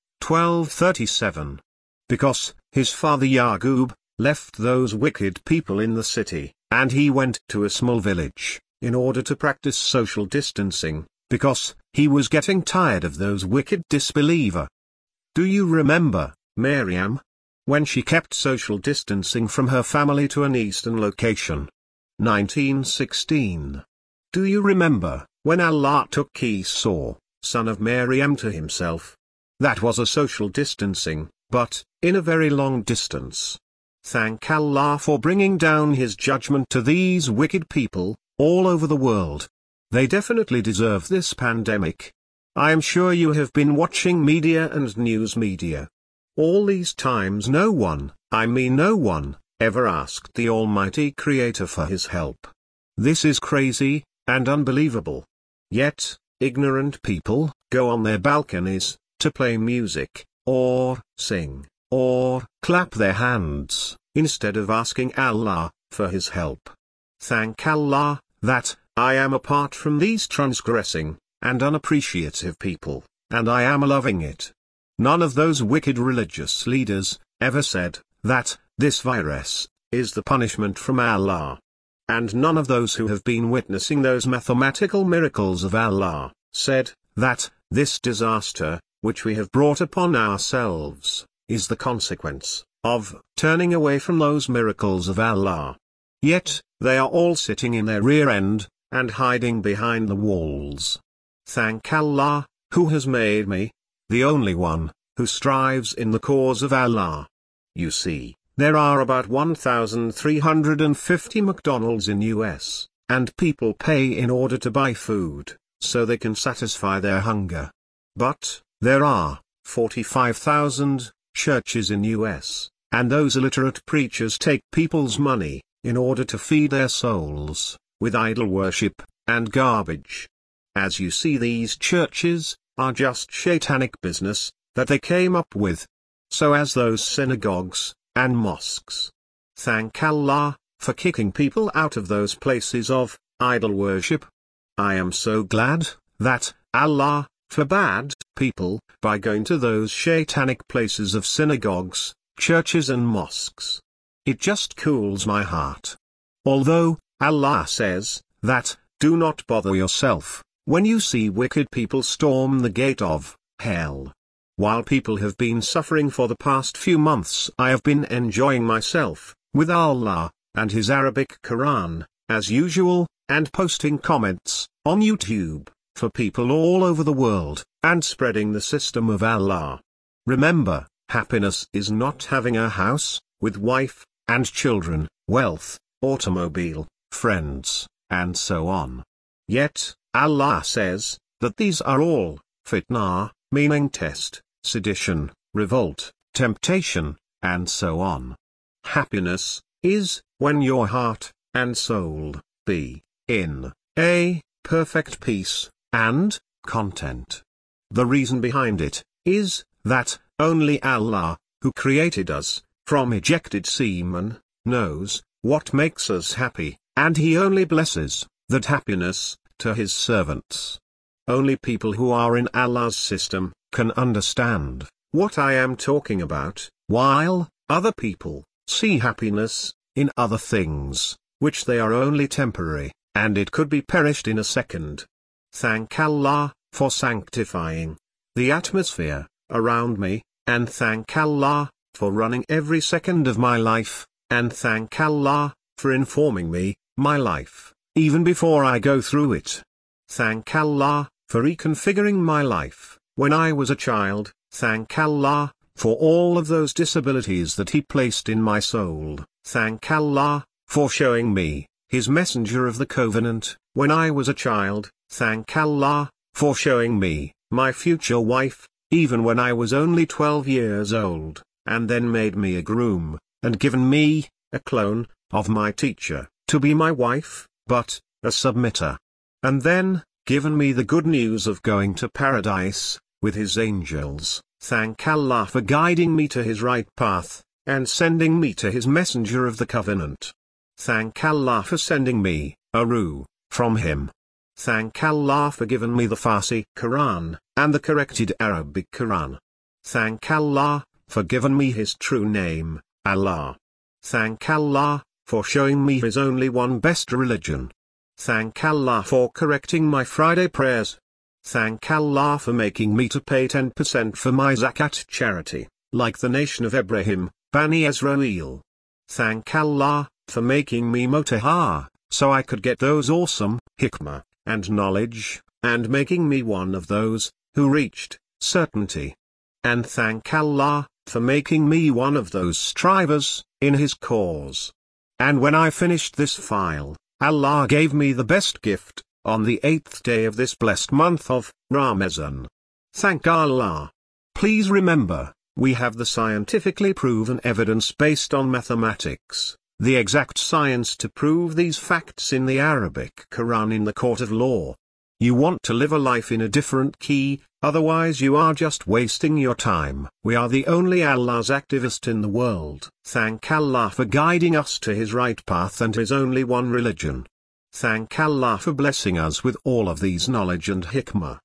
12:37. Because his father Yaqub left those wicked people in the city, and he went to a small village, in order to practice social distancing, because he was getting tired of those wicked disbeliever. Do you remember Maryam? When she kept social distancing from her family to an eastern location. 19:16. Do you remember when Allah took Esau, son of Maryam, to himself? That was a social distancing, but in a very long distance. Thank Allah for bringing down His judgment to these wicked people all over the world. They definitely deserve this pandemic. I am sure you have been watching media and news media. All these times no one, I mean no one, ever asked the Almighty Creator for His help. This is crazy and unbelievable. Yet, ignorant people go on their balconies to play music, or sing, or clap their hands, instead of asking Allah for His help. Thank Allah that I am apart from these transgressing and unappreciative people, and I am loving it. None of those wicked religious leaders ever said that this virus is the punishment from Allah. And none of those who have been witnessing those mathematical miracles of Allah said that this disaster, which we have brought upon ourselves, is the consequence of turning away from those miracles of Allah. Yet, they are all sitting in their rear end and hiding behind the walls. Thank Allah, who has made me the only one who strives in the cause of Allah. You see, there are about 1,350 McDonald's in US, and people pay in order to buy food, so they can satisfy their hunger. But there are 45,000 churches in US, and those illiterate preachers take people's money in order to feed their souls with idol worship and garbage. As you see, these churches are just shaitanic business that they came up with. So as those synagogues and mosques. Thank Allah for kicking people out of those places of idol worship. I am so glad that Allah forbade people by going to those shaitanic places of synagogues, churches and mosques. It just cools my heart. Although Allah says that, do not bother yourself when you see wicked people storm the gate of hell. While people have been suffering for the past few months, I have been enjoying myself with Allah and His Arabic Quran, as usual, and posting comments on YouTube for people all over the world, and spreading the system of Allah. Remember, happiness is not having a house, with wife and children, wealth, automobile, friends, and so on. Yet, Allah says that these are all fitna, meaning test, sedition, revolt, temptation, and so on. Happiness is when your heart and soul be in a perfect peace and content. The reason behind it is that only Allah, who created us from ejected semen, knows what makes us happy, and He only blesses that happiness to His servants. Only people who are in Allah's system can understand what I am talking about, while other people see happiness in other things, which they are only temporary, and it could be perished in a second. Thank Allah for sanctifying the atmosphere around me, and thank Allah for running every second of my life, and thank Allah for informing me my life even before I go through it. Thank Allah for reconfiguring my life when I was a child. Thank Allah for all of those disabilities that He placed in my soul. Thank Allah for showing me His messenger of the covenant when I was a child. Thank Allah for showing me my future wife, even when I was only 12 years old, and then made me a groom, and given me a clone of my teacher to be my wife, but a submitter. And then given me the good news of going to paradise with His angels. Thank Allah for guiding me to His right path, and sending me to His messenger of the covenant. Thank Allah for sending me a ruh from Him. Thank Allah for giving me the Farsi Quran, and the corrected Arabic Quran. Thank Allah for giving me His true name, Allah. Thank Allah for showing me His only one best religion. Thank Allah for correcting my Friday prayers. Thank Allah for making me to pay 10% for my zakat charity, like the nation of Ibrahim, Bani Israel. Thank Allah for making me mutahhar, so I could get those awesome hikmah and knowledge, and making me one of those who reached certainty. And thank Allah for making me one of those strivers in His cause. And when I finished this file, Allah gave me the best gift on the 8th day of this blessed month of Ramadan. Thank Allah. Please remember, we have the scientifically proven evidence based on mathematics, the exact science to prove these facts in the Arabic Quran in the court of law. You want to live a life in a different key, otherwise you are just wasting your time. We are the only Allah's activist in the world. Thank Allah for guiding us to His right path and His only one religion. Thank Allah for blessing us with all of these knowledge and hikmah.